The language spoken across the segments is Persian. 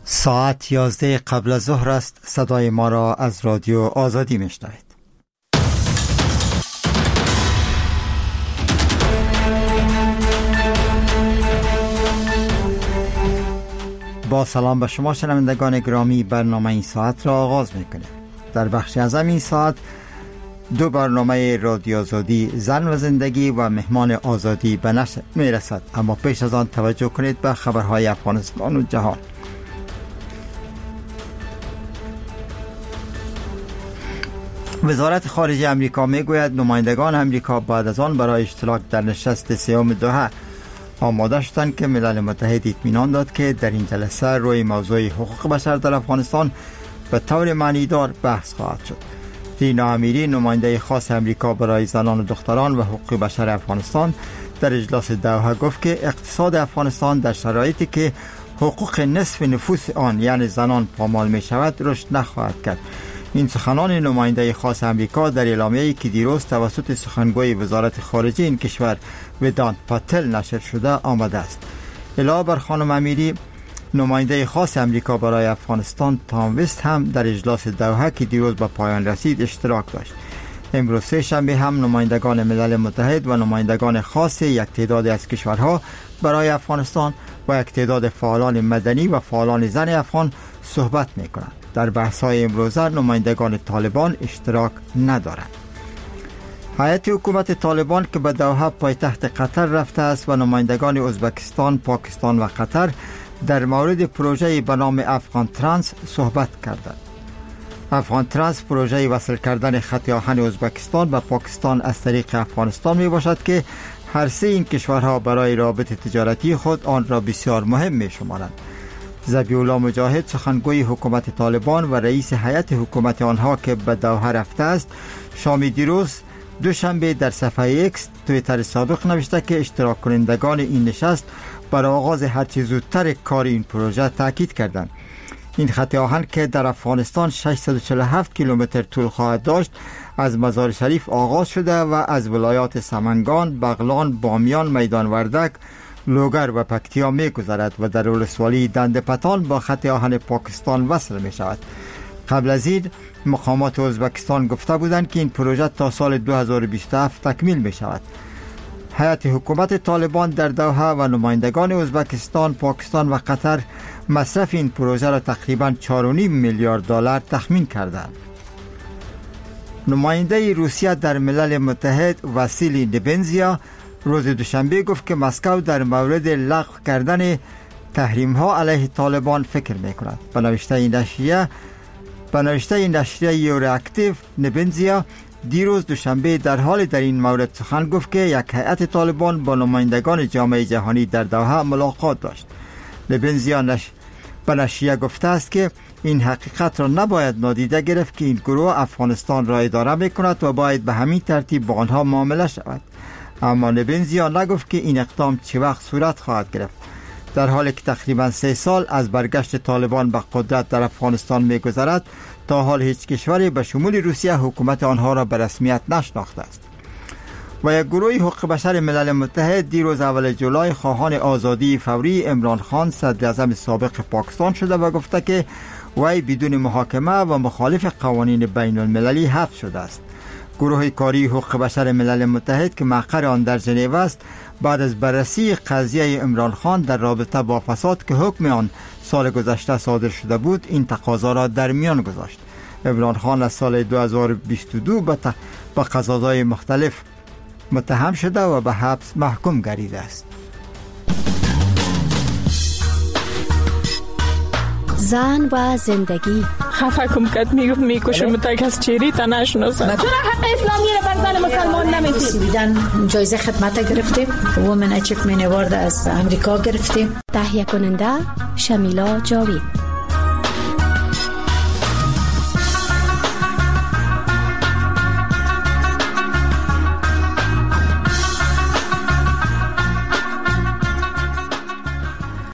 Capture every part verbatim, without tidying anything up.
ساعت یازده قبل از ظهر است. صدای ما را از رادیو آزادی میشنوید. با سلام به شما شنوندگان گرامی، برنامه این ساعت را آغاز میکنیم. در بخش از این ساعت دو برنامه رادیو آزادی، زن و زندگی و مهمان آزادی به نشر میرسد. اما پیش از آن توجه کنید به خبرهای افغانستان و جهان. وزارت خارجه امریکا میگوید نمایندگان امریکا بعد از آن برای اشتراک در نشست سیوم دوحه آماده شدند که ملل متحد اطمینان داد که در این جلسه روی موضوع حقوق بشر در افغانستان به طور معنیدار بحث خواهد شد. رینا امیری، نماینده خاص امریکا برای زنان و دختران و حقوق بشر افغانستان، در اجلاس دوحه گفت که اقتصاد افغانستان در شرایطی که حقوق نصف نفوس آن یعنی زنان پامال می شود رشد نخواهد کرد. این سخنان نماینده خاص امریکا در اعلامیه‌ای که دیروز توسط سخنگوی وزارت خارجه این کشور ودانت پاتل نشر شده آمده است. علاوه بر خانم امیری، نماینده خاص امریکا برای افغانستان تام وست هم در اجلاس دوحه که دیروز به پایان رسید اشتراک داشت. امروز سه شنبه هم نمایندگان ملل متحد و نمایندگان خاص یک تعداد از کشورها برای افغانستان و یک تعداد فعالان مدنی و فعالان زن افغان صحبت می‌کنند. در بحث‌های امروزه نمایندگان طالبان اشتراک ندارند. هیئت حکومت طالبان که به دوحه پایتخت قطر رفته است و نمایندگان ازبکستان، پاکستان و قطر در مورد پروژه به نام افغان ترانس صحبت کردند. افغان ترانس پروژه وصل کردن خط آهن ازبکستان و پاکستان از طریق افغانستان می باشد که هر سه این کشورها برای رابط تجارتی خود آن را بسیار مهم می شمارند. ذبیح الله مجاهد، سخنگوی حکومت طالبان و رئیس هیئت حکومت آنها که به دوحه رفته است، شام دیروز دوشنبه در صفحه ایکس توییتر سابق نوشته که اشتراک کنندگان این نشست بر آغاز هرچه زودتر کار این پروژه تاکید کردند. این خط آهن که در افغانستان ششصد و چهل و هفت کیلومتر طول خواهد داشت، از مزار شریف آغاز شده و از ولایات سمنگان، بغلان، بامیان، میدان وردک، لوگر و پکتیا می گذرد و در ولسوالی دندپتان با خط آهن پاکستان وصل می شود. قبل از این مقامات ازبکستان گفته بودند که این پروژه تا سال دو هزار و بیست و هفت تکمیل می شود. هیئت حکومت طالبان در دوحه و نمایندگان ازبکستان، پاکستان و قطر مصرف این پروژه را تقریباً چهار و نیم میلیارد دلار تخمین کردند. نماینده روسیه در ملل متحد واسیلی نبنزیا روز دوشنبه گفت که مسکو در مورد لغو کردن تحریم ها علیه طالبان فکر می کند. به نوشته این نشریه به نوشته این نشریه یوراکتیو، نبنزیا دیروز دوشنبه در حال در این مورد سخن گفت که یک هیئت طالبان با نمایندگان جامعه جهانی در دوحه ملاقات داشت. نبنزیا نش... به نشریه گفته است که این حقیقت را نباید نادیده گرفت که این گروه افغانستان را اداره می کند و باید به همین ترتیب با آنها معامله شود. اما نبنزیا نگفت که این اقدام چه وقت صورت خواهد گرفت. در حالی که تقریبا سه سال از برگشت طالبان به قدرت در افغانستان می گذرد، تا حال هیچ کشوری به شمول روسیه حکومت آنها را به رسمیت نشناخته است. و یک گروه حقوق بشر ملل متحد دیروز اول جولای خواهان آزادی فوری عمران خان، صدر اعظم سابق پاکستان شده و گفته که وی بدون محاکمه و مخالف قوانین بین المللی حبس شده است. گروه کاری حقوق بشر ملل متحد که مقر آن در ژنو است، بعد از بررسی قضیه عمران خان در رابطه با فساد که حکم آن سال گذشته صادر شده بود، این تقاضا را در میان گذاشت. عمران خان از سال دو هزار و بیست و دو به با قضاهای مختلف متهم شده و به حبس محکوم گردیده است. زن و زندگی. خفه کم کد میگفت میکشم تا کس چیری تا نشناسم. چرا حق اسلامی را بر زن مسلمان نمیدید؟ دیدن جایزه خدمت گرفتیم، وومن اچیومنت اوارد از امریکا گرفتیم. تهیه کننده شمیلا جاوید.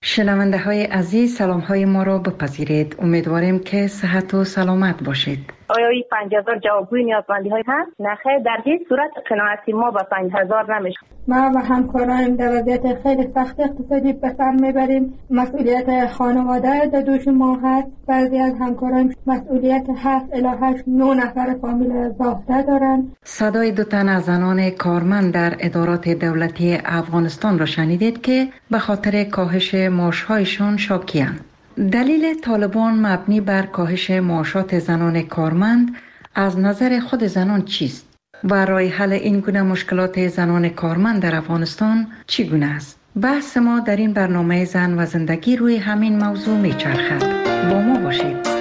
شنونده های عزیز، سلام های ما را بپذیرید. امیدواریم که صحت و سلامت باشید. آیا این پنج هزار جوابگوی نیازمندی های هست؟ نخیر، در هیچ صورت قناعتی ما با پنج هزار نمیشه. ما و همکارایم در وضعیت خیلی سخت اقتصادی به سر میبریم. مسئولیت خانواده در دوش ما هست. بعضی از همکارایم مسئولیت هفت الی هشت نه نفر فامیل زاخته دارن. صدای دو تن از زنان کارمند در ادارات دولتی افغانستان را شنیدید که به خاطر کاهش معاشهایشان شاکی‌اند. دلیل طالبان مبنی بر کاهش معاشات زنان کارمند از نظر خود زنان چیست و راه حل این گونه مشکلات زنان کارمند در افغانستان چگونه است؟ بحث ما در این برنامه زن و زندگی روی همین موضوع میچرخد. با ما باشید.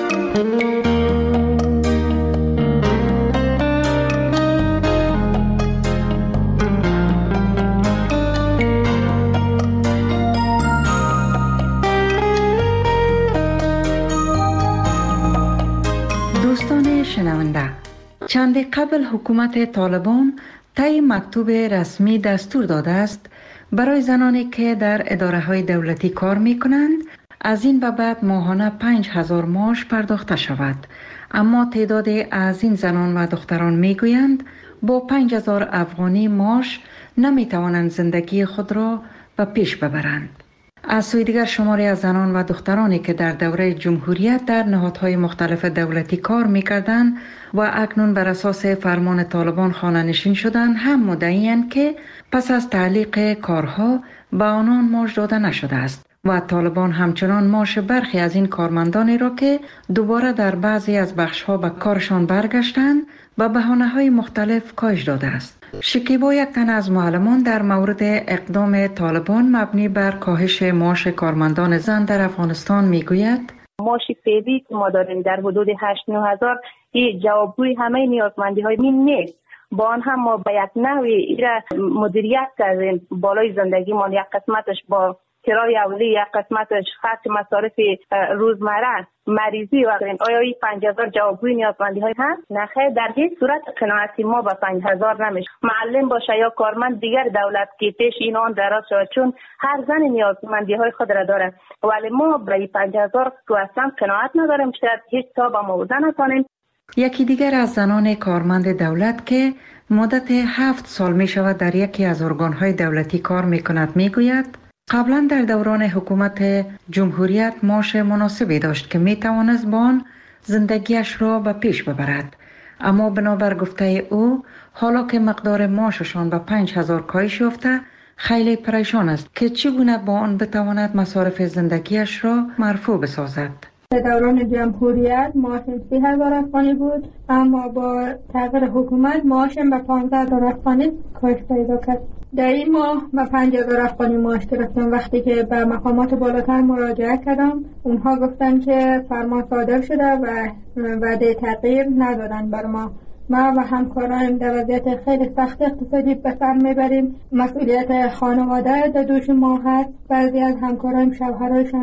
شنونده، چند قبل حکومت طالبان طی مکتوب رسمی دستور داده است برای زنانی که در اداره های دولتی کار می کنند از این به بعد ماهانه پنج هزار معاش پرداخته شود. اما تعداد از این زنان و دختران می گویند با پنج هزار افغانی معاش نمی توانند زندگی خود را به پیش ببرند. از سوی دیگر شماری از زنان و دخترانی که در دوره جمهوریت در نهادهای مختلف دولتی کار می‌کردند و اکنون بر اساس فرمان طالبان خانه‌نشین شدند هم مدعی‌اند که پس از تعلیق کارها به آنان معاش داده نشده است و طالبان همچنان معاش برخی از این کارمندانی را که دوباره در بعضی از بخش‌ها به کارشان برگشتند به بهانه‌های مختلف کاهش داده است. شکیبا یک تن از معلمان در مورد اقدام طالبان مبنی بر کاهش معاش کارمندان زن در افغانستان میگوید: معاش فعلی که ما داریم در حدود هشت نه هزار این جوابگوی همه نیازمندی های این نیست. با آن هم ما به یک نحوی ایره مدیریت کردیم. بالای زندگی ما یک قسمتش با کرای اولی، یک قسمتش خرج مصارف روزمره، مریضی و غیره. آیا این پنج هزار جوابگوی نیازمندی های هست؟ نخیر، در هیچ صورت قناعتی ما با پنج هزار نمیشه. معلم باشه یا کارمند دیگر دولت که پیش این آن دراز شود، چون هر زن نیازمندی های خود را داره، ولی ما با این پنج هزار که اصلا قناعت نداریم. شاید هیچ تا با موضوع نکنیم. یکی دیگر از زنان کارمند دولت که مدت هفت سال می شود در یکی از ارگانهای دولتی کار می کند می گوید: قبلا در دوران حکومت جمهوریت معاش مناسبی داشت که می توانست با آن زندگیش را به پیش ببرد. اما بنابر گفته او حالا که مقدار معاششان به پنج هزار کاهش یافته خیلی پریشان است که چگونه با آن بتواند مصارف زندگیش را مرفوع بسازد. در دوران جمهوریت معاشم سی هزار افغانی بود، اما با تغییر حکومت معاشم به پانزده هزار افغانی کاهش پیدا کرد. در این ماه به پنج هزار افغانی معاش گرفتم. وقتی که به مقامات بالاتر مراجعه کردم، اونها گفتن که فرمان صادر شده و وعده تغییر ندادن بر ما. ما و همکارایم در وضعیت خیلی سخت اقتصادی به سر میبریم. مسئولیت خانواده در دوش ما هست. بعضی از همکارایم شوهرایشان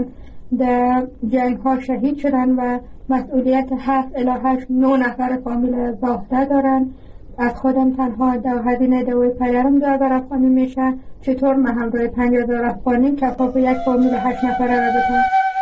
در جنگ ها شهید شدن و مسئولیت هفت الی هشت نه نفر فامیل زاخته دارن. از خودم تنها در هزینه دوی پدرم دو هزار افغانی میشه. چطور من همراه پنج هزار افغانی کفاف یک فامیل هشت نفره را بدم؟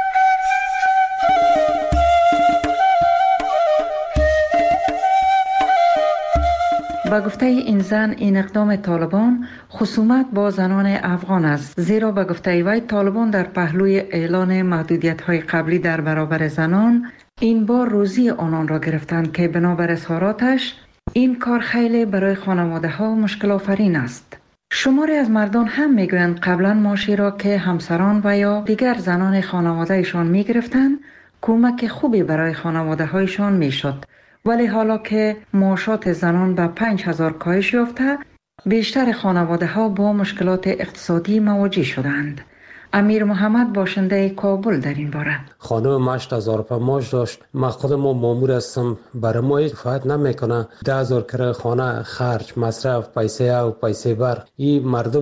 با گفته این زن این اقدام طالبان خصومت با زنان افغان است، زیرا با گفته وی طالبان در پهلوی اعلان محدودیت‌های قبلی در برابر زنان این بار روزی آنان را گرفتند که بنابر اظهاراتش این کار خیلی برای خانواده ها مشکل آفرین است. شماری از مردان هم میگویند قبلا معاشی را که همسران و یا دیگر زنان خانواده ایشان میگرفتند کمک خوبی برای خانواده هایشان میشد، ولی حالا که معاشات زنان به پنج هزار کاهش یافته بیشتر خانواده ها با مشکلات اقتصادی مواجه شدند. امیر محمد باشنده کابل در این باره: خانم هشت هزار روپیه معاش داشت. من خودم مامور هستم، برای ما هیچ فایده نمیکنه. ده هزار کرایه خانه، خرج، مصرف، پیسه او، پیسه بر. این مردم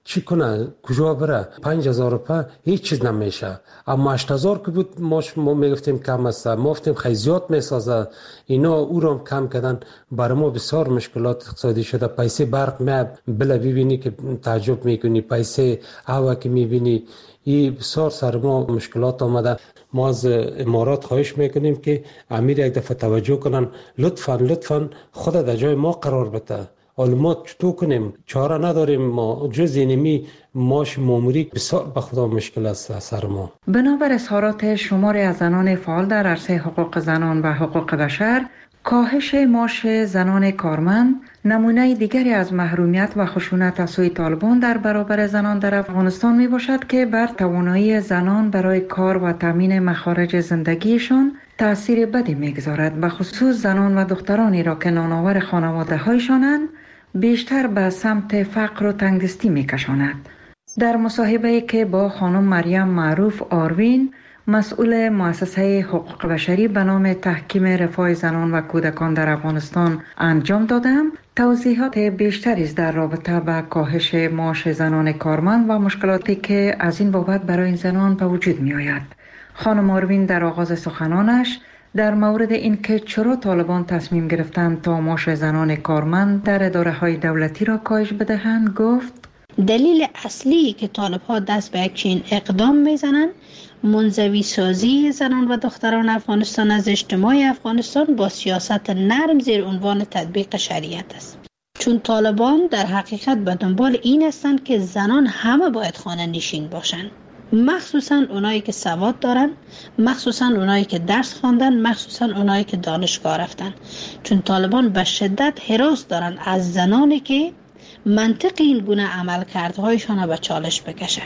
چی کنه؟ کجا بره؟ پنج هزار روپیه هیچ چیز نمیشه. اما هشت هزار که بود ما ما میگفتیم کم است، ما گفتیم خیلی زیاد میسازه. اینا او رو هم کم کردن. برای ما بسیار مشکلات اقتصادی شده. پیسه برق می بله ببینی که تعجب میکنی، پیسه هوا که میبینی، این بسیار سر ما مشکلات آمده. ما از امارات خواهش میکنیم که امیر یک دفعه توجه کنن، لطفاً لطفاً خود در جای ما قرار بده. حالا ما چطور کنیم؟ چاره نداریم. ما جز اینمی ماش ماموری بسیار به خدا مشکل است سر ما. بنابر اظهارات شماری از زنان فعال در عرصه حقوق زنان و حقوق بشر، کاهش معاش زنان کارمند نمونه دیگری از محرومیت و خشونت از سوی طالبان در برابر زنان در افغانستان می باشد که بر توانایی زنان برای کار و تامین مخارج زندگیشان تأثیر بدی میگذارد. به خصوص زنان و دخترانی را که نانآور خانواده هایشانند بیشتر به سمت فقر و تنگدستی میکشاند. در مصاحبه‌ای که با خانم مریم معروف آروین، مسئول مؤسسه حقوق بشری به نام تحکیم رفاه زنان و کودکان در افغانستان انجام دادم، توضیحات بیشتری در رابطه با کاهش معاش زنان کارمند و مشکلاتی که از این بابت برای این زنان به وجود می آید. خانم آروین در آغاز سخنانش در مورد اینکه چرا طالبان تصمیم گرفتند تا معاش زنان کارمند در اداره‌های دولتی را کاهش بدهند گفت: دلیل اصلی که طالب‌ها دست به یک چنین اقدام میزنند منزوی سازی زنان و دختران افغانستان از اجتماع افغانستان با سیاست نرم زیر عنوان تطبیق شریعت است. چون طالبان در حقیقت به دنبال این هستند که زنان همه باید خانه نشین باشند، مخصوصا اونایی که سواد دارن، مخصوصا اونایی که درس خواندن، مخصوصا اونایی که دانشگاه رفتن. چون طالبان به شدت هراس دارن از زنانی که منطق این گونه عملکردهایشان به چالش بکشه.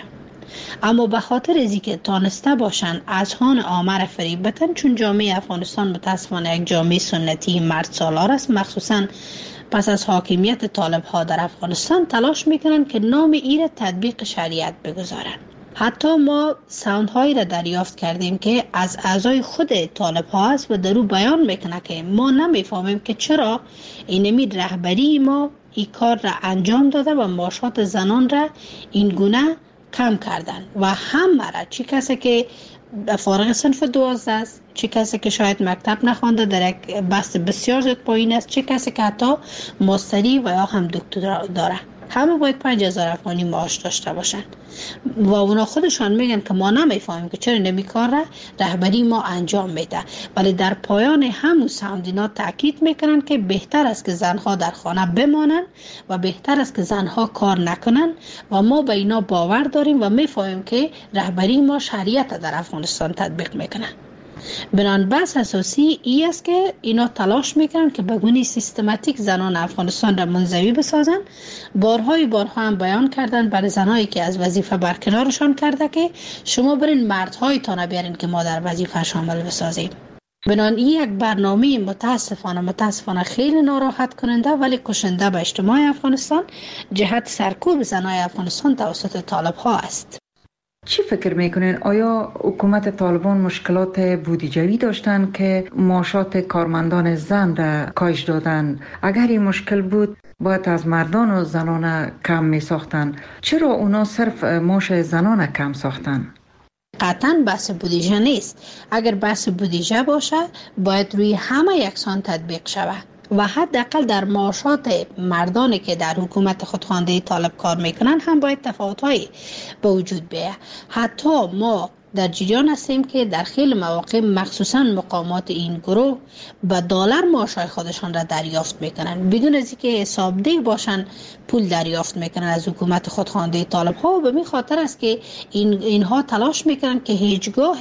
اما به خاطر از اینکه تانسته باشن از هان آمر فریب بتن، چون جامعه افغانستان متاسفانه یک جامعه سنتی مرد سالار است، مخصوصا پس از حاکمیت طالب ها در افغانستان تلاش میکنن که نام این تطبیق شریعت بگذارن. حتی ما ساوند هایی را دریافت کردیم که از اعضای خود طالب ها است و در او بیان میکنه که ما نمیفهمیم که چرا اینمی رهبری ما این کار را انجام داده و معاشات زنان را این گونه کم کردن و همه را، چی کسی که فارغ صنف دوازده است، چی کسی که شاید مکتب نخوانده در یک بست بسیار زیاد پایین است، چی کسی که حتی ماستری و یا هم دکترا داره، همه باید پنج هزار افغانی معاش داشته باشن و اونا خودشان میگن که ما نمیفهمیم که چرا نمی کار را رهبری ما انجام میده. ولی در پایان همون ساوندینا تاکید میکنن که بهتر است که زنها در خانه بمانن و بهتر است که زنها کار نکنن و ما به اینا باور داریم و میفهمیم که رهبری ما شریعت در افغانستان تطبیق میکنه. بنان بحث اساسی ای است که اینا تلاش میکنن که به گونه سیستماتیک زنان افغانستان را منزوی بسازن. بارهای بارها هم بیان کردن برای زنایی که از وظیفه برکنارشان کرده که شما برین مردهای تا بیارین که ما در وظیفه شامل بسازیم. بنان این یک برنامه متاسفانه متاسفانه خیلی ناراحت کننده ولی کشنده به اجتماع افغانستان جهت سرکوب زنای افغانستان توسط طالب ها است. چی فکر میکنین؟ آیا حکومت طالبان مشکلات بودجه‌ای داشتن که معاشات کارمندان زن را کاهش دادن؟ اگر این مشکل بود باید از مردان و زنان کم می ساختن. چرا اونا صرف معاش زنان کم ساختن؟ قطعاً بحث بودجه نیست. اگر بحث بودجه باشه باید روی همه یکسان تطبیق شود و حداقل در معاشات مردانی که در حکومت خودخوانده طالب کار میکنن هم باید تفاوت‌هایی به وجود بیاید. حتی ما در جریان هستیم که در خیلی مواقع مخصوصا مقامات این گروه به دلار معاشای خودشان را دریافت میکنن بدون از اینکه حسابدهی باشن، پول دریافت میکنن از حکومت خودخوانده طالب ها و به این خاطر است که این اینها تلاش میکنن که هیچگاه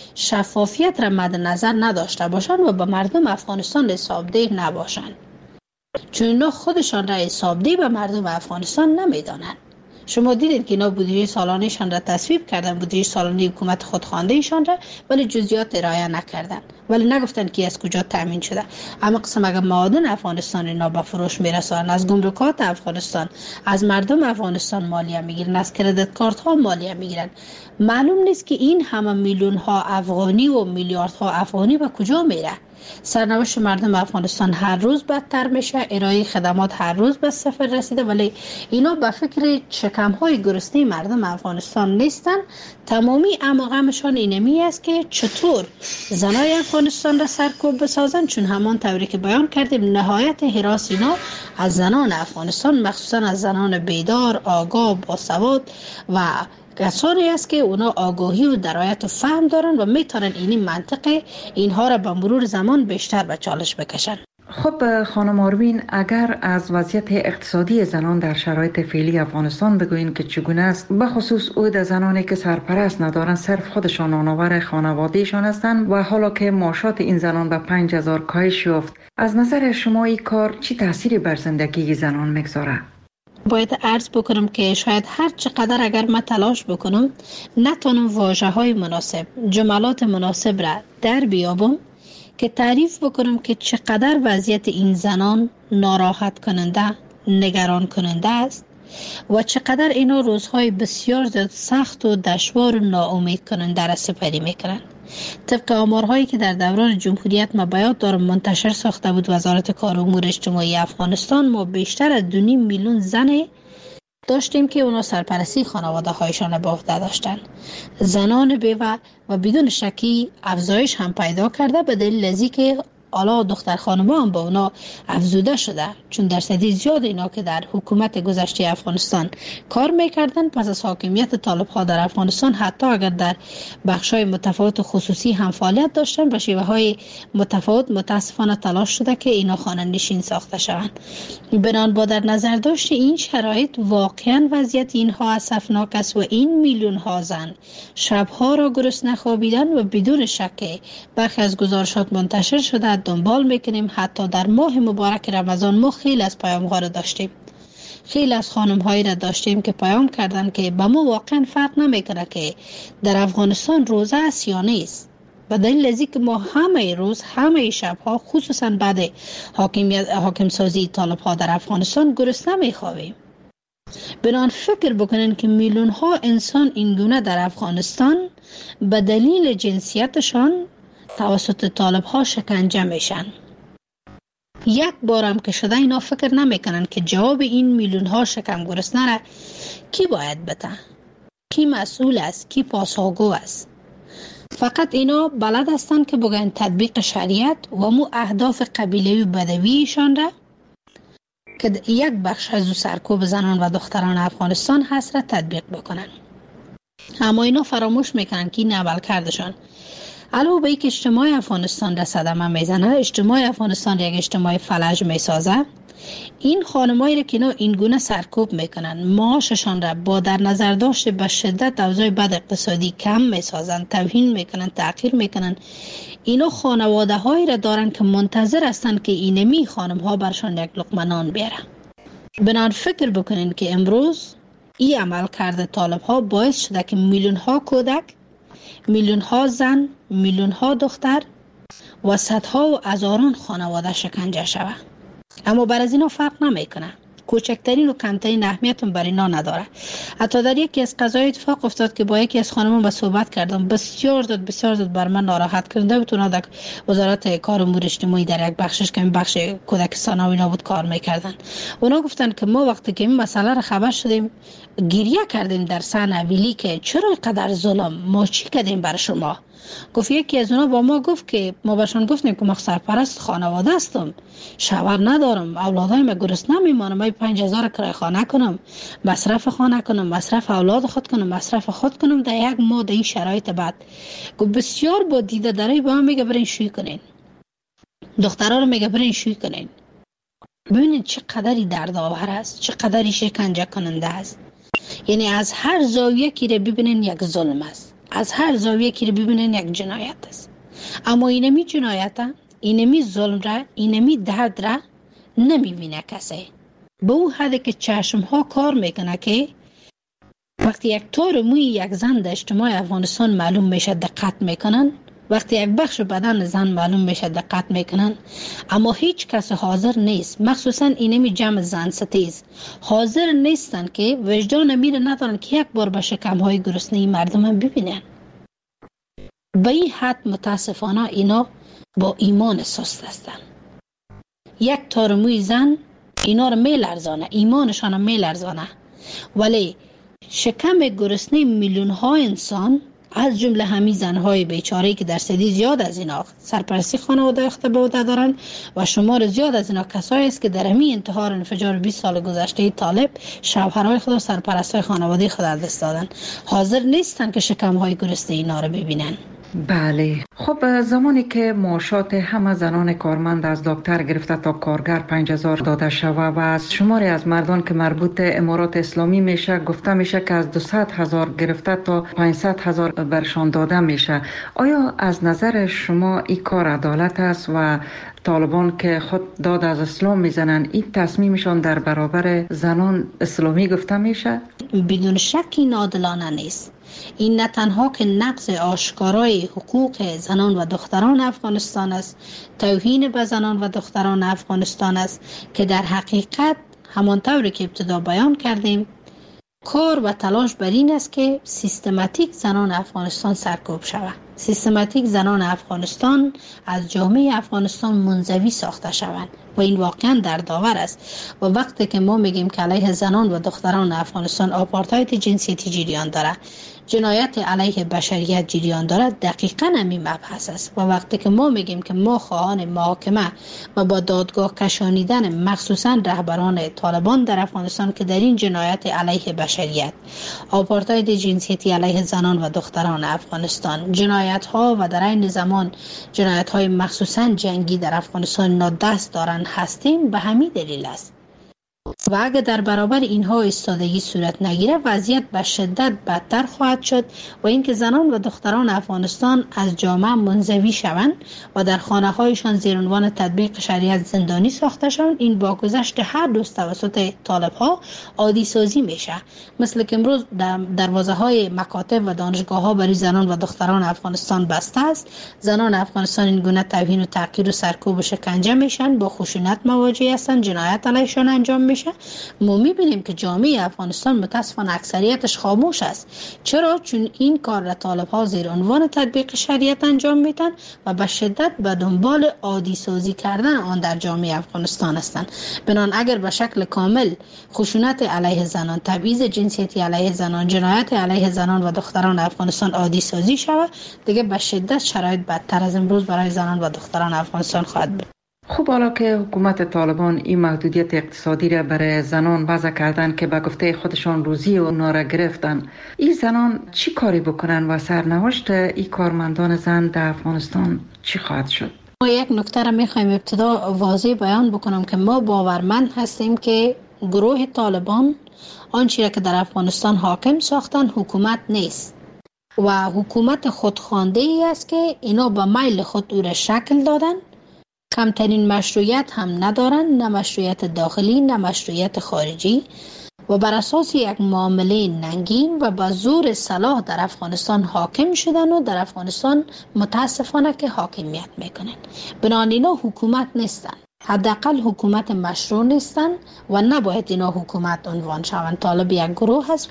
شفافیت را مد نظر نداشته باشن و به مردم افغانستان حسابده نباشن، چون اینا خودشان را حسابده به مردم افغانستان نمیدانن. شما دیدید که اینا بودجه سالانه‌شان را تصویب کردن، بودجه سالانه حکومت خودخوانده‌شان را، ولی جزئیات ارائه نکردن، ولی نگفتن که از کجا تامین شده. اما قسم اگر معادن افغانستان اینا به فروش میرسونن، از گمرکات افغانستان، از مردم افغانستان مالیه میگیرن، از کردیت کارت ها مالیه میگیرن، معلوم نیست که این همه میلیون ها افغانی و میلیارد ها افغانی به کجا میره. سرنوشت مردم افغانستان هر روز بدتر میشه، ارائه خدمات هر روز به صفر رسیده، ولی اینا به فکر شکم‌های گرسنه مردم افغانستان نیستن. تمامی اماغمشان اینمی است که چطور زنای افغانستان را سرکوب بسازن، چون همان طوری که بیان کردیم نهایت هراس اینا از زنان افغانستان، مخصوصا از زنان بیدار، آگاه، باسواد و کسانی است که اونا آگاهی و درایت و فهم دارن و میتونن این منطقه اینها را به مرور زمان بیشتر به چالش بکشن. خب خانم آروین، اگر از وضعیت اقتصادی زنان در شرایط فعلی افغانستان بگوییم که چگونه است، به خصوص عود زنانی که سرپرست ندارن، صرف خودشان نانآور خانوادهشان هستند و حالا که معاشات این زنان به پنج هزار کاهش یافت، از نظر شما این کار چی تأثیری بر زندگی زنان میگذاره؟ باید عرض بکنم که شاید هر چقدر اگر من تلاش بکنم نتونم واژه های مناسب، جملات مناسب را در بیابم که تعریف بکنم که چقدر وضعیت این زنان ناراحت کننده، نگران کننده است و چقدر اینا روزهای بسیار زیاد سخت و دشوار و ناامید کننده را سپری میکنند. طبق آمارهایی که در دوران جمهوریت ما به یاد دارم منتشر ساخته بود وزارت کار و امور اجتماعی افغانستان، ما بیشتر از دو نیم میلیون زن داشتیم که اونا سرپرستی خانواده هایشان به عهده داشتن. زنان بیوه و بدون شکی افزایش هم پیدا کرده به دلیل ازی که حالا دختر خانم‌ها هم با اونا افزوده شده، چون درصدی زیاد اینا که در حکومت گذشته افغانستان کار میکردن پس از حاکمیت طالب‌ها در افغانستان، حتی اگر در بخش‌های متفاوت و خصوصی هم فعالیت داشتن، به شیوه‌های متفاوت متاسفانه تلاش شده که اینا خانه نشین ساخته شوند. بنابراین با در نظر داشت این شرایط واقعا وضعیت اینها اسفناک است و این میلیون ها زن شبها را گرسنه خوابیدن و بدون شک برخی از گزارشات منتشر شده دنبال میکنیم. حتی در ماه مبارک رمضان ما خیلی از پیام‌ها را داشتیم، خیلی از خانم‌هایی را داشتیم که پیام کردن که به ما واقعا فرق نمیکنه که در افغانستان روزه است یا نیست، به دلیل ازی که ما همه روز همه شبها خصوصا بعد حاکمیت حاکم سازی طالب‌ها در افغانستان گرسنه میخوابیم. بنان فکر بکنن که میلیون ها انسان این گونه در افغانستان به دلیل جنسیتشان توسط طالب‌ها شکنجه میشن. یک بارم که شده اینا فکر نمیکنن که جواب این میلیون ها شکم گرسنه را کی باید بده، کی مسئول است، کی پاسخگو است. فقط اینا بلد هستن که بگن تطبیق شریعت و مو اهداف قبیله‌ای و بدویشان را که یک بخش از سرکوب زنان و دختران افغانستان هست را تطبیق بکنن. اما اینا فراموش میکنن که این عمل کردشان علاوه بر اینکه اجتماع افغانستان را صدمه میزنه، اجتماع افغانستان یک اجتماع فلج میسازه. این خانمایی را که اینا این گونه سرکوب میکنن، معاششان را با در نظر داشته به شدت اوضاع بد اقتصادی کم میسازن، توهین میکنن، تحقیر میکنن. اینا خانواده هایی را دارن که منتظر هستن که اینمی خانم ها برشان یک لقمه نان بیاره. بنان فکر بکنین که امروز این عمل کرده طالب ها باعث شده که میلیون ها کودک، میلیون ها زن، میلیون ها دختر و صدها و هزاران خانواده شکنجه شود. اما بر از اینا فرق نمیکنه، کوچکترین و کمترین اهمیت هم بر اینا نداره. حتی در یکی از قضایا اتفاق افتاد که با یکی از خانمان با صحبت کردم، بسیار زود بسیار زود بر من ناراحت کننده بود. اونا در وزارت کار و امور اجتماعی در یک بخشش که این بخش کودک ثانوی نبود کار میکردن. اونا گفتن که ما وقتی که این مسئله را خبر شدیم گریه کردیم در سن اویلی که چرا اینقدر ظلم، ما چی کردیم برای شما. گفت یکی از اونا با ما گفت که ما بهشون گفتیم که ما سرپرست خانواده هستم، شوهر ندارم، اولادای ما گرسنه میمانم، من پنج هزار کرایه خانه کنم، مصرف خانه کنم، مصرف اولاد خود کنم، مصرف خود کنم در یک ماه در این شرایط بعد. گفت بسیار با دیده داره با هم میگه برین شوی کنین، دخترها رو میگه برین شوی کنین. ببینید چقدری دردآور است، چقدری شکنجه کننده است. یعنی از هر زاویه که رو ببینین یک ظلم است، از هر زاویه که رو ببینین یک جنایت است. اما اینمی جنایت، اینمی ظلم را، اینمی درد را نمیبینه کسی. به او حدی که چشم ها کار میکنه که وقتی یک طور موی یک زن در اجتماع افغانستان معلوم میشه دقت میکنن، وقتی یک بخش بدن زن معلوم میشه دقت میکنن، اما هیچ کس حاضر نیست، مخصوصا اینمی جمع زن ستیز حاضر نیستن که وجدان میره ندارن که یک بار به شکم های گرسنه مردم هم ببینن. به این حد متاسفانه اینا با ایمان سست هستند. یک تارموی زن اینا رو میلرزانه، ایمانشان رو میلرزانه، ولی شکم گرسنه میلیون ها انسان از جمله همین زنهای بیچاره که درصدی زیاد از اینا سرپرستی خانواده اخته به عهده دارن و شمار زیاد از اینا کسایی است که در همین انتحار انفجار بیست سال گذشته طالب شوهرای خود و سرپرستای خانواده خود از دست دادن، حاضر نیستن که شکمهای گرسنه اینا رو ببینن. بله، خب زمانی که معاشات همه زنان کارمند از دکتر گرفته تا کارگر پنج هزار داده شوه و از شماری از مردان که مربوط امارات اسلامی میشه گفته میشه که از دویست هزار گرفته تا پانصد هزار برشان داده میشه، آیا از نظر شما این کار عدالت است و طالبان که خود داد از اسلام میزنن این تصمیمشان در برابر زنان اسلامی گفته میشه؟ بدون شک این عادلانه نیست. این نه تنها که نقض آشکارای حقوق زنان و دختران افغانستان است، توهین به زنان و دختران افغانستان است که در حقیقت همانطوری که ابتدا بیان کردیم کار و تلاش بر این است که سیستماتیک زنان افغانستان سرکوب شود، سیستماتیک زنان افغانستان از جامعه افغانستان منزوی ساخته شوند و این واقعا دردآور است. و وقتی که ما میگیم که علیه زنان و دختران افغانستان آپارتاید جنسیتی جریان داره، جنایت علیه بشریت جریان داره، دقیقاً همین مبحث است. و وقتی که ما میگیم که ما خواهان محاکمه و با دادگاه کشانیدن مخصوصاً رهبران طالبان در افغانستان که در این جنایت علیه بشریت، آپارتاید جنسیتی علیه زنان و دختران افغانستان، جنایت ها و در این زمان جنایت های مخصوصاً جنگی در افغانستان نادست دارن هستیم، به همین دلیل است. و اگر در برابر اینها ایستادگی صورت نگیره وضعیت به شدت بدتر خواهد شد و اینکه زنان و دختران افغانستان از جامعه منزوی شوند و در خانه هایشان زیر عنوان تطبیق شریعت زندانی ساخته شوند. این با گذشت هر دوست توسط طالب ها عادی سازی میشه، مثل که امروز دروازه های مکاتب و دانشگاه ها برای زنان و دختران افغانستان بسته است. زنان افغانستان این گونه توهین و تحقیر و سرکوب و شکنجه میشن، با خشونت مواجه هستند، جنایت علیهشان انجام میشه. ما میبینیم که جامعه افغانستان متاسفانه اکثریتش خاموش است. چرا؟ چون این کار را طالب ها زیر عنوان تطبیق شریعت انجام میدن و به شدت به دنبال عادی سازی کردن آن در جامعه افغانستان هستند. بنان اگر به شکل کامل خشونت علیه زنان، تبعیض جنسیتی علیه زنان، جنایت علیه زنان و دختران افغانستان عادی سازی شود، دیگه به شدت شرایط بدتر از امروز برای زنان و دختران افغانستان خواهد بود. خب حالا که حکومت طالبان این محدودیت اقتصادی را برای زنان وضع کردن که به گفته خودشان روزی اونا را گرفتن، این زنان چی کاری بکنن و سرنوشت این کارمندان زن در افغانستان چی خواهد شد؟ ما یک نکته را میخوایم ابتدا واضح بیان بکنم که ما باورمند هستیم که گروه طالبان آنچه را که در افغانستان حاکم ساختن حکومت نیست و حکومت خودخوانده ای است که اینا به میل خود او را شکل دادن. کمترین مشروعیت هم ندارن، نه مشروعیت داخلی نه مشروعیت خارجی، و بر اساس یک معامله ننگین و با زور سلاح در افغانستان حاکم شدن و در افغانستان متاسفانه که حاکمیت میکنن. بنابراین اینا حکومت نیستن، حداقل حکومت مشروع نیستن و نباید اینا حکومت عنوان شوند. طالب یک گروه هست.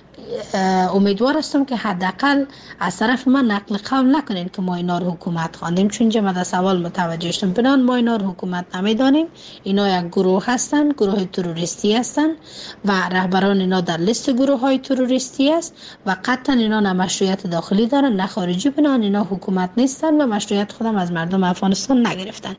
امیدوار هستم که حداقل از طرف من نقل قول نکنین که ما اینا رو حکومت خواندیم، چون جمع در سوال متوجه شدم. بنان ما اینا رو حکومت نمیدانیم. اینا یک گروه هستن، گروه تروریستی هستن و رهبران اینا در لیست گروه های تروریستی است و قطعا اینا نه مشروعیت داخلی دارن نه خارجی. بنان اینا حکومت نیستن و مشروعیت خودم از مردم افغانستان نگرفتن.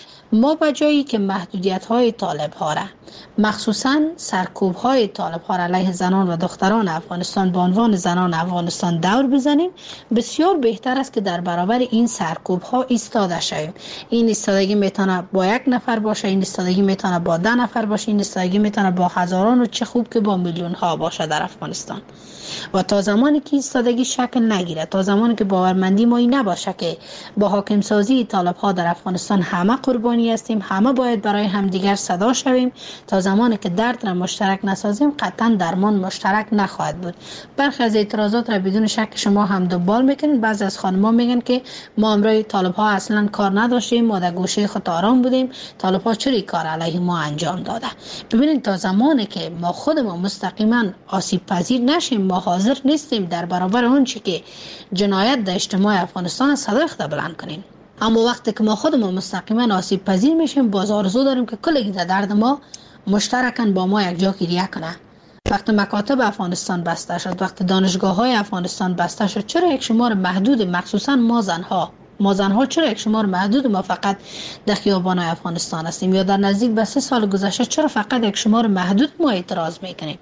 ما به جایی که محدودیت های طالب ها را، مخصوصا سرکوب های طالب ها را علیه زنان و دختران افغانستان به عنوان زنان افغانستان دور بزنیم، بسیار بهتر است که در برابر این سرکوب ها ایستاده شویم. این ایستادگی میتونه با یک نفر باشه، این ایستادگی میتونه با ده نفر باشه، این ایستادگی میتونه با هزاران و چه خوب که با میلیون ها باشه در افغانستان. و تا زمانی که ایستادگی شکل نگیره، تا زمانی که باورمندی ما این نباشه که با حاکم سازی طالب ها در افغانستان همه قربانی قربانی هستیم. همه باید برای همدیگر صدا شویم. تا زمانی که درد را مشترک نسازیم قطعا درمان مشترک نخواهد بود. برخی از اعتراضات را بدون شک شما هم دنبال میکنین. بعضی از خانم‌ها میگن که ما امروز طالب ها اصلا کار نداشتیم، ما در گوشه خود آرام بودیم، طالب ها چرا کار علیه ما انجام داده. ببینید تا زمانی که ما خودمون مستقیما آسیب پذیر نشیم، ما حاضر نیستیم در برابر اون چی که جنایت در اجتماع افغانستان صدای خود بلند کنیم. اما وقتی که ما خودمون مستقیما آسیب پذیر میشیم، باز آرزو داریم که کل درد ما مشترکاً با ما یک جا گریه کنه. وقتی مکاتب افغانستان بسته شد، وقتی دانشگاه های افغانستان بسته شد، چرا یک شمار محدود، مخصوصا ما زنها ما زنها چرا یک شمار محدود ما فقط در خیابان افغانستان هستیم؟ یا در نزدیک به سه سال گذشته چرا فقط یک شمار محدود ما اعتراض میکنیم؟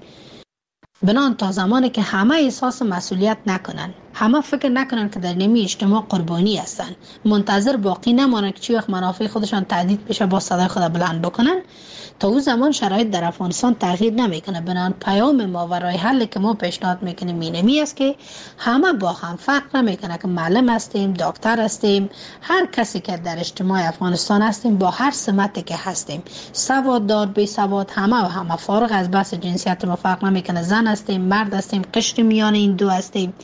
بنان تا زمانی که همه احساس مسئولیت نکنن، همه فکر نکنن که در نیمی اجتماع قربانی هستن، منتظر باقی نمانن که چی وقت منافع خودشان تهدید بشه با صدای خود بلند بکنن، تا اون زمان شرایط در افغانستان تغییر نمیکنه. بنان پیام ما و راه حلی که ما پیشنهاد میکنیم اینمی است که همه با هم فرق نمیکنه که معلم هستیم، دکتر هستیم، هر کسی که در اجتماع افغانستان هستیم، با هر سمتی که هستیم، سواددار بی سواد، همه و همه فارغ از بحث جنسیت ما فرق نمیکنه، زن هستیم، مرد هستیم، قشر میان این دو هستیم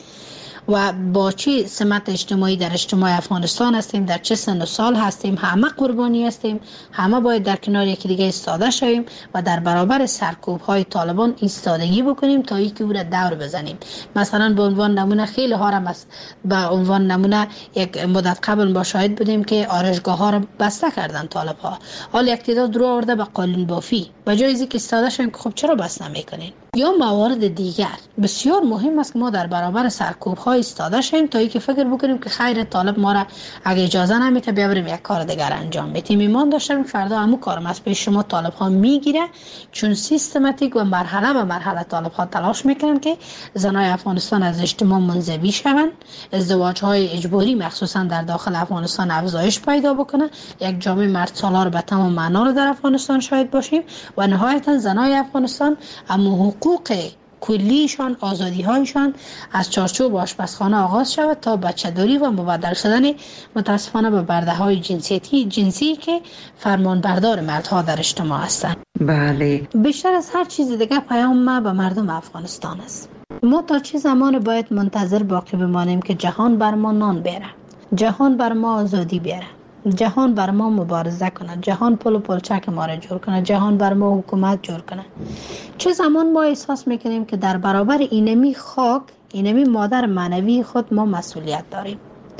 و با چه سمت اجتماعی در اجتماع افغانستان هستیم، در چه سن و سال هستیم، همه قربانی هستیم. همه باید در کنار یکی دیگه ایستاده شویم و در برابر سرکوب های طالبان ایستادگی بکنیم تا اینکه او را دور بزنیم. مثلا به عنوان نمونه خیلی ها را به عنوان نمونه یک مدت قبل با شاهد بودیم که آرایشگاه ها را بسته کردن طالب ها. حال یک تعداد رو آورده به قالین بافی و جای اینکه ایستاده شویم که خب چرا بس نمیکنین؟ یا موارد دیگر. بسیار مهم است که ما در برابر سرکوب های ایستاده شیم تا اینکه فکر بکنیم که خیر طالب ما را اگه اجازه نمیده بیا بریم یک کار دیگر انجام بدیم. ایمان داشتیم فردا همو کارم از پیش شما طالب ها میگیره، چون سیستماتیک و مرحله به مرحله طالب ها تلاش میکنن که زنای افغانستان از اجتماع منزوی شوند، ازدواج های اجباری مخصوصا در داخل افغانستان افزایش پیدا بکنه، یک جامعه مرد سالار به تمام معنا رو در افغانستان شاهد باشیم و نهایتا زنای افغانستان اما حقوق کلیشان، آزادی هایشان از چارچوب آشپزخانه آغاز شود تا بچه‌داری و مبدل شدن متاسفانه به برده های جنسیتی جنسی که فرمان بردار مردها در اجتماع هستند. بله. بیشتر از هر چیز دیگه پیام ما به مردم افغانستان است. ما تا چه زمان باید منتظر باقی بمانیم که جهان بر ما نان بیاره، جهان بر ما آزادی بیاره، جهان بر ما مبارزه کنه، جهان پل و پلچک ما را جور کنه، جهان بر ما حکومت جور کنه؟ چه زمان ما احساس میکنیم که در برابر اینمی خاک، اینمی مادر معنوی خود ما مسئولیت داریم؟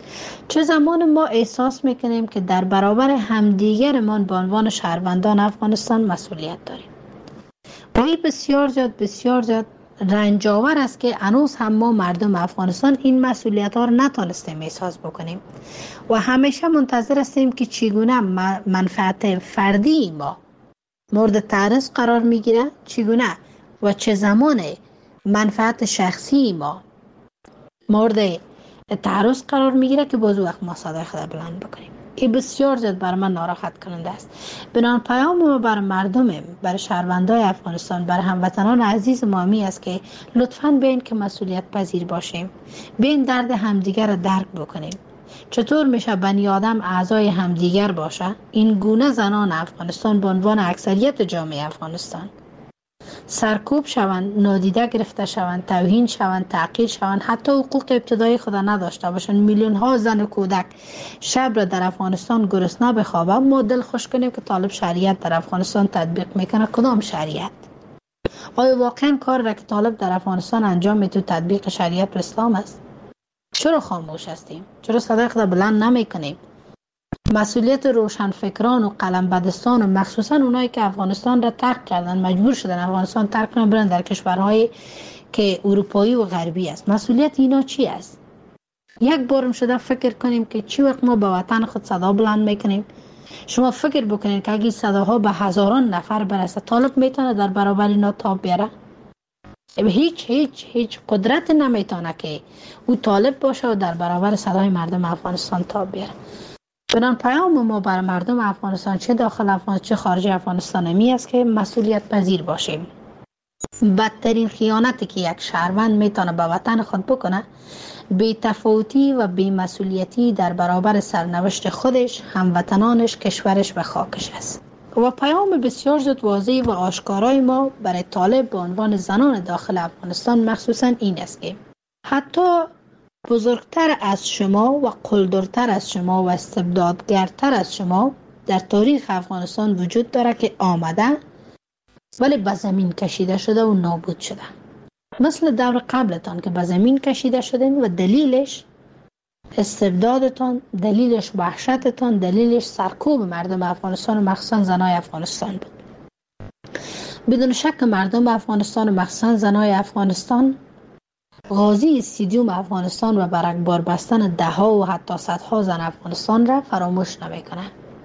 چه زمان ما احساس میکنیم که در برابر همدیگرمان به عنوان شهروندان افغانستان مسئولیت داریم؟ و این بسیار زیاد بسیار زیاد رنجاور است که هنوز هم ما مردم افغانستان این مسئولیت ها رو نتونستیم احساس بکنیم و همیشه منتظر هستیم که چگونه منفعت فردی ما مورد تعرض قرار میگیره، چگونه و چه زمان منفعت شخصی ما مورد تعرض قرار میگیره که باز وقت ما صدای خود بلند بکنیم. این بسیار زیاد بر من ناراحت کننده است. بنان پیام ما بر مردم، بر شهروندان افغانستان، بر هموطنان عزیز ما می است که لطفاً بیاین که مسئولیت پذیر باشیم، بیاین درد همدیگر را درک بکنیم. چطور میشه بنی آدم اعضای همدیگر باشه؟ این گونه زنان افغانستان به عنوان اکثریت جامعه افغانستان سرکوب شوند، نادیده گرفته شوند، توهین شوند، تحقیر شوند، حتی حقوق ابتدایی خود نداشته باشند. میلیون ها زن و کودک شب را در افغانستان گرسنه بخوابه. ما دل خوش کنیم که طالب شریعت در افغانستان تطبیق میکنه. کدام شریعت؟ آیا واقعا کار را که طالب در افغانستان انجام میده تطبیق شریعت و اسلام است؟ چرا خاموش هستیم؟ چرا صدای خود بلند نمیکنیم؟ مسئولیت روشنفکران و قلم بدستان و مخصوصا اونایی که افغانستان را ترک کردن، مجبور شدن افغانستان ترک کنن برن در کشورهای که اروپایی و غربی است، مسئولیت اینا چی است؟ یک بارم شده فکر کنیم که چی وقت ما به وطن خود صدا بلند میکنیم. شما فکر بکنید که اگه صداها به هزاران نفر برسه، طالب میتونه در برابر اینا تاب بیاره؟ هیچ هیچ هیچ قدرت نمیتونه که او طالب باشه و در برابر صدای مردم افغانستان تاب بیاره. بنان پیام ما بر مردم افغانستان، چه داخل افغانستان چه خارج افغانستان، می است که مسئولیت پذیر باشیم. بدترین خیانتی که یک شهروند میتونه به وطن خود بکنه بی‌تفاوتی و بی‌مسئولیتی در برابر سرنوشت خودش، هموطنانش، کشورش و خاکش است. و پیام بسیار زود واضح و آشکارای ما برای طالب به عنوان زنان داخل افغانستان مخصوصا این است که حتی بزرگتر از شما و قلدرتر از شما و استبدادگرتر از شما در تاریخ افغانستان وجود داره که آمده ولی به زمین کشیده شده و نابود شده، مثل دور قبلتان که به زمین کشیده شدین و دلیلش استبدادتان، دلیلش وحشتتان، دلیلش سرکوب مردم افغانستان و مخصوصا زنای افغانستان بود. بدون شک مردم افغانستان و مخصوصا زنای افغانستان غازی استیدیوم افغانستان و برگبار بستن ده ها و حتی صدها زن افغانستان را فراموش نمیکنه.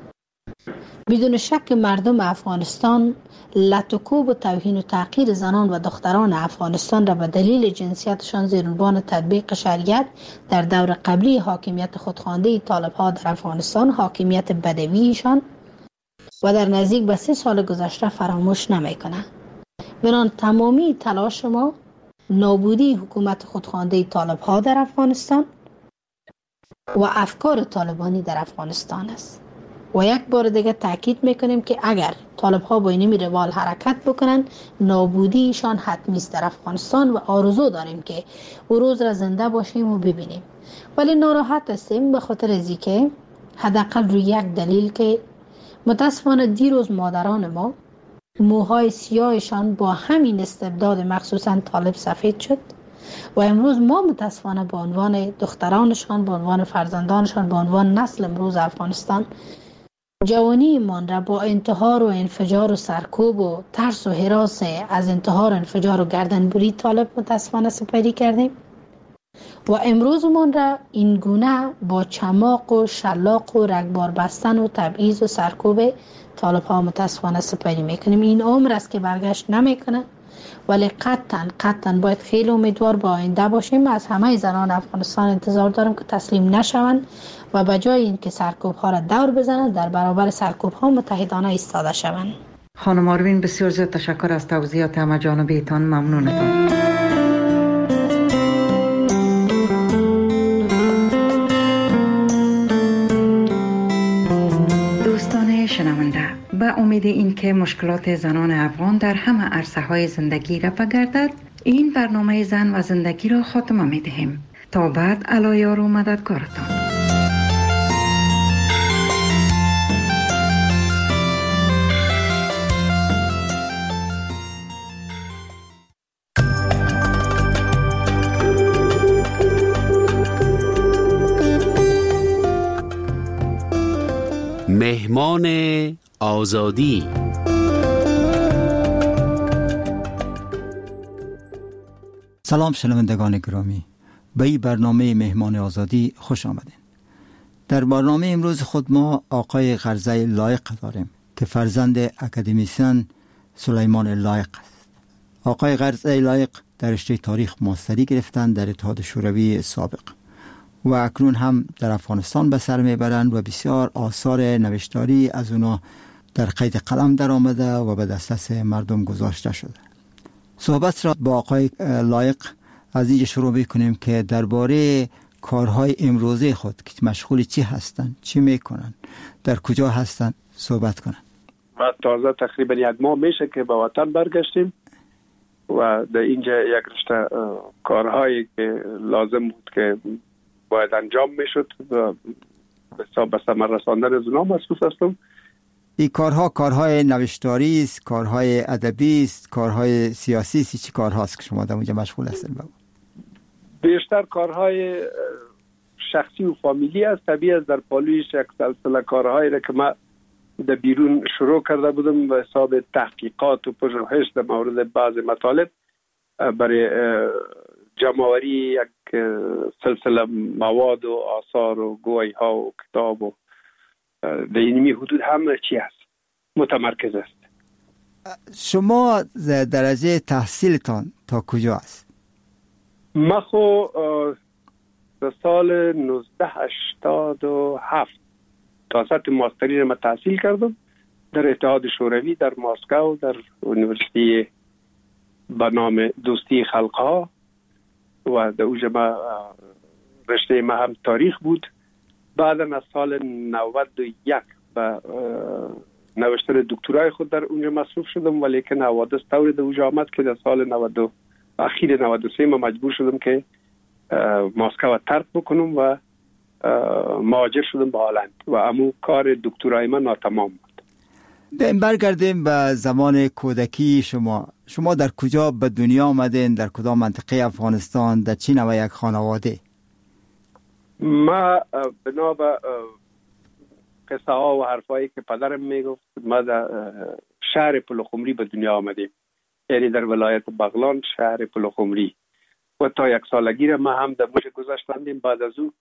بدون شک مردم افغانستان لطکوب و توهین و تحقیر زنان و دختران افغانستان را به دلیل جنسیتشان زیر عنوان تطبیق شریعت در دور قبلی حاکمیت خودخوانده طالب‌ها در افغانستان، حاکمیت بدویشان و در نزدیک به سه سال گذشته فراموش نمیکنه. بنان تمامی تلاش ما نابودی حکومت خودخوانده طالب‌ها در افغانستان و افکار طالبانی در افغانستان است. و یک بار دیگه تاکید میکنیم که اگر طالب‌ها با اینمی روال حرکت بکنن، نابودیشان حتمی است در افغانستان و آرزو داریم که او روز را زنده باشیم و ببینیم. ولی ناراحت هستیم به خاطر ازی که حداقل روی یک دلیل که متاسفانه دیروز مادران ما موهای سیاهشان با همین استبداد مخصوصا طالب سفید شد و امروز ما متاسفانه به عنوان دخترانشان، به عنوان فرزندانشان، به عنوان نسل امروز افغانستان جوانی من را با انتحار و انفجار و سرکوب و ترس و هراس از انتحار و انفجار و گردنبری طالب متاسفانه سپری کردیم و امروز من را این گونه با چماق و شلاق و رگبار بستن و تبعیض و سرکوب طالب ها متاسفانه سپری میکنیم. این عمر است که برگشت نمیکنه، ولی قطعا قطعا باید خیلی امیدوار با آینده باشیم. از همه زنان افغانستان انتظار دارم که تسلیم نشوند و به جای اینکه سرکوب ها را دور بزنند در برابر سرکوب ها متحدانه ایستاده شوند. خانم آروین بسیار زیاد تشکر از توضیحات همه جانبیتان. ممنونتان. دوستان شنونده، به امید اینکه مشکلات زنان افغان در همه عرصه‌های زندگی رفع گردد، این برنامه زن و زندگی را خاتمه می‌دهیم. تا بعد، الایار و مددکارتان. مهمان آزادی. سلام شنوندگان گرامی، به این برنامه مهمان آزادی خوش آمدین. در برنامه امروز خود ما آقای غرزه لایق داریم که فرزند اکادمیسین سلیمان لایق است. آقای غرزه لایق در رشته تاریخ ماستری گرفتن در اتحاد شوروی سابق و اکنون هم در افغانستان به سر میبرند و بسیار آثار نوشتاری از اونا در قید قلم در آمده و به دسترس مردم گذاشته شده. صحبت را با آقای لایق از اینجا شروع بکنیم که درباره کارهای امروزه خود که مشغول چی هستند، چی میکنن، در کجا هستند صحبت کنن. ما تازه تقریبا یک ماه میشه که به وطن برگشتیم و در اینجا یک رشته کارهایی که لازم بود که باید انجام میشد و به ثمر رساندن از اونها مسئول هستم. این کارها کارهای نوشتاری است، کارهای ادبی است، کارهای سیاسی است، چی کارهاست که شما در اونجا مشغول هستید؟ بیشتر کارهای شخصی و فامیلی است. طبیعی است در پالویش یک سلسله کارهایی را که ما در بیرون شروع کرده بودم به حساب تحقیقات و پژوهش در مورد بعض مطالب برای جمع‌آوری یک سلسله مواد و آثار و گویی ها و کتاب و در اینمی حدود هم چی هست متمرکز است. شما درجه تحصیلتان تا کجا است؟ ما خو در سال نوزده هشتاد و هفت تا سطح ماستری را تحصیل کردم در اتحاد شوروی در مسکو در یونیورسیتی به نام دوستی خلقها و در اوجه ما رشته ما هم تاریخ بود. بعدا از سال نود و یک به نوشتن دکترای خود در اونجا مصروف شدم، ولی که حوادث طوری در اونجا آمد که در سال نود اخیر نود و سه ما مجبور شدم که مسکو ترک بکنم و مهاجر شدم به هلند و امو کار دکترای من ناتمام بود. برگردیم به زمان کودکی شما. شما در کجا به دنیا آمدین؟ در کدام منطقه افغانستان؟ در چه نوع یک خانواده؟ ما بنا به قصه ها و حرفایی که پدرم میگفت ما در شهر پلخمری به دنیا آمدیم، یعنی در ولایت بغلان شهر پلخمری. و تا یک سالگی را ما هم در موش گذاشتندیم. بعد از او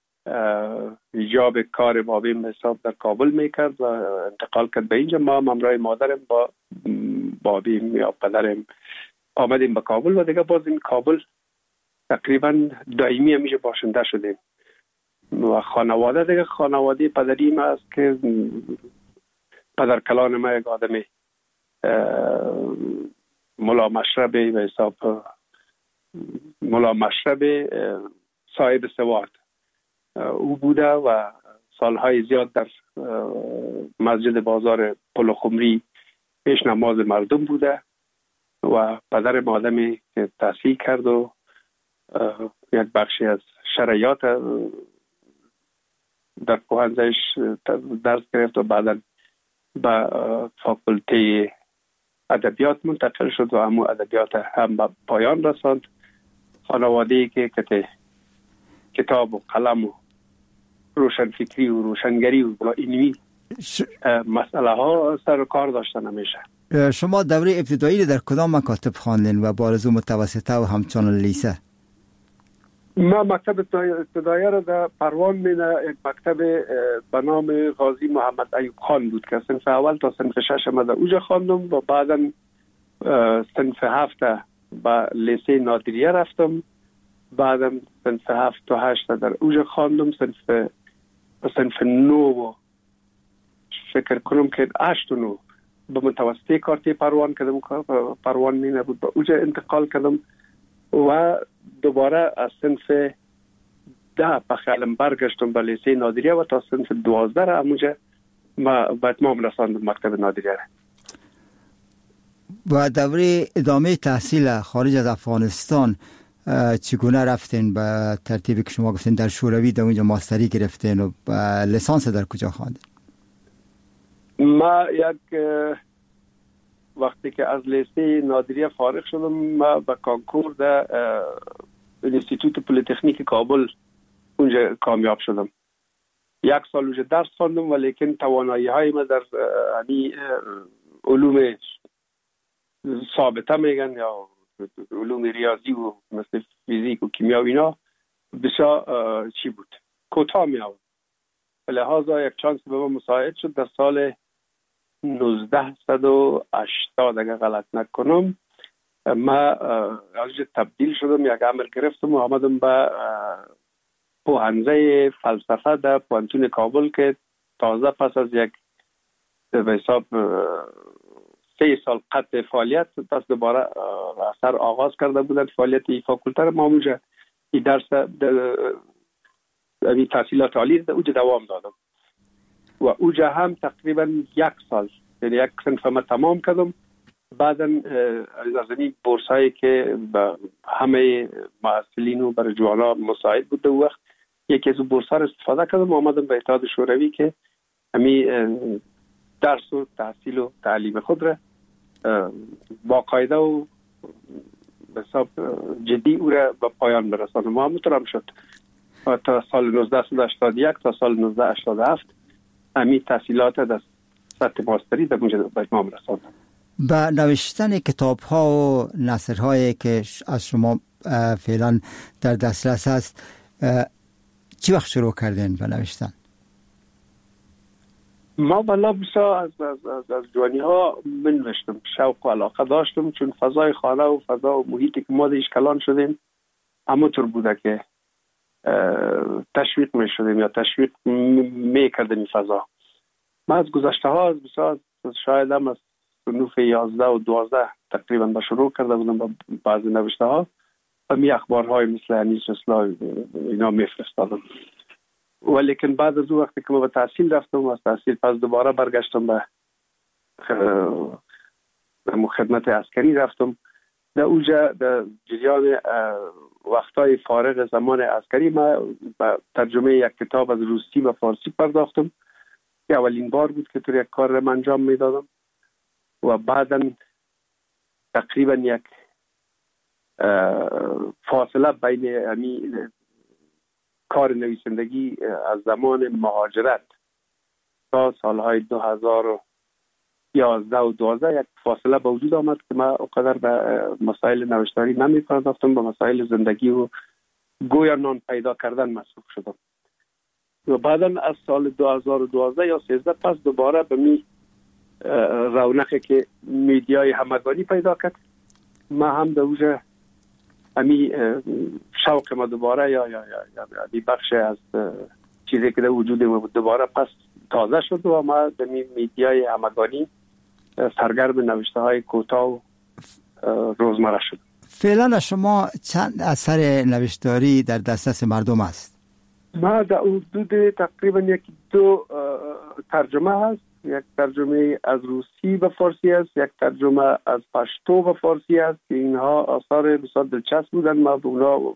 ایجاب کار بابیم حساب در کابل میکرد و انتقال کرد به اینجا. ما هم همراه مادرم با بابیم یا پدرم آمدیم به کابل و دیگه باز این کابل تقریبا دائمی همیشه باشنده شدیم. و خانواده دیگه خانواده پدری ما است که پدر کلان ما یک آدمی ملا مشربی به حساب ملا مشربی صاحب سواد او بوده و سالهای زیاد در مسجد بازار پلخمری پیش نماز مردم بوده و پدر آدمی که تحصیل کرد و یک بخشی از شرایط در پوهنزهش درس گرفت و بعدا به فاکولته ادبیات منتقل شد و همون ادبیات هم به پایان رساند. خانواده‌ای که کتاب و قلم و روشنفکری و روشنگری و علمی ش... مسئله ها سر کار داشتن همیشه. شما دوره ابتدایی در کدام مکاتب خواندین و بارزو متوسطه و همچنان لیسه؟ ما مکتب ابتدایی را در پروان مینه یک مکتب به نام غازی محمد ایوب خان بود که صنف اول تا صنف شش ما در اوجا خواندم و بعدا صنف هفت به لیسه نادریه رفتم. بعدا صنف هفت تا هشت در اوجا خواندم. صنف صنف نو فکر کنم که هشت و نو به متوسطه کارتی پروان کردم. پروان مینه بود به اوجا انتقال کردم و دوباره از صنف ده به خیالم برگشتم به لیسه نادریه و تا صنف دوازده را همونجا ما به اتمام رساندم مکتب نادریه را. و دوره ادامه تحصیل خارج از افغانستان چگونه رفتین؟ به ترتیبی که شما گفتین در شوروی در اونجا ماستری گرفتین و لیسانس در کجا خواندین؟ ما یک وقتی که از لیسه نادریه فارغ شدم ما به کانکور در انستیتوت پلیتکنیک کابل اونجا کامیاب شدم. یک سال اونجا درس خواندم ولیکن توانایی های ما در یعنی علوم ثابته میگن یا علوم ریاضی و مثل فیزیک و کیمیا و اینا بسیار چی بود کوتاه می آورد. لحاظا یک چانس به ما مساعد شد در سال نوزده و هشتاد اگر غلط نکنم ما از تبدیل شدم، یک عمل گرفتم و آمدم به پوهنزه فلسفه در پوهنتون کابل که تازه پس از یک به حساب سه سال قطع فعالیت پس دوباره اثر آغاز کرده بودن فعالیت ای فاکولته ما اونجا ای درس ای تحصیلات عالی در اونجا دوام دادم و اونجا هم تقریبا یک سال یعنی یک صنف ما تمام کردم. بعدا از این بورس هایی که به همه محصلین و برای جوانا مساعد بود در وقت یکی از بورس ها را استفاده کردم و آمدم به اتحاد شوروی که همی درس و تحصیل و تعلیم خود را باقاعده و به حساب جدی او را به پایان برسانم و همونطور هم شد. تا سال نوزده و هشتاد و یک تا سال نوزده و هشتاد و هفت همی تحصیلات در سطح ماستری در اونجا به اتمام رساندم. با نوشتن کتاب ها و نثر هایی که از شما فعلا در دسترس هست چی وقت شروع کردین به نوشتن؟ ما بلا بسا از, از, از, از جوانی ها من نوشتم، شوق و علاقه داشتم چون فضای خانه و فضا و محیطی که ما دیش کلان شدیم همونطور بوده که تشویق می شدیم یا تشویق می کردیم این فضا. ما از گذشته ها از بسا شاید هم از صنوف یازده و دوازده تقریبا با شروع کرده بودم با بعضی نوشته ها می اخبارهای مثل انیس اسلام اینا میفرستادم. ولیکن بعد از اون وقتی که ما به تحصیل رفتم و از تحصیل پس دوباره برگشتم به خدمت عسکری رفتم. در اونجا در جریان وقتای فارغ زمان عسکری ما به ترجمه یک کتاب از روسی و فارسی پرداختم که اولین بار بود که طور یک کار را انجام میدادم و بعدا تقریبا یک فاصله بین امی کار نویسندگی از زمان مهاجرت تا سالهای دو هزار و یازده و دوازده یک فاصله به وجود آمد که من اقدر به مسائل نوشتاری نمی پرداختم، به مسائل زندگی و گویا نان پیدا کردن مصروف شدم. و بعدا از سال دو هزار و دوازده یا سیزده پس دوباره به می رونقی که میدیای همگانی پیدا کرد، ما هم در اوجه امی شوق ما دوباره یا یا یا یا بخش از چیزی که در وجود ما بود دوباره پس تازه شد و ما در میدیای همگانی سرگرم نوشته های کوتاه و روزمره شد. فعلا شما چند اثر نوشتاری در دسترس مردم است؟ ما در حدود تقریبا یک دو ترجمه هست، یک ترجمه از روسی به فارسی است، یک ترجمه از پشتو به فارسی است که اینها آثار بسیار دلچسب بودن. ما به اونا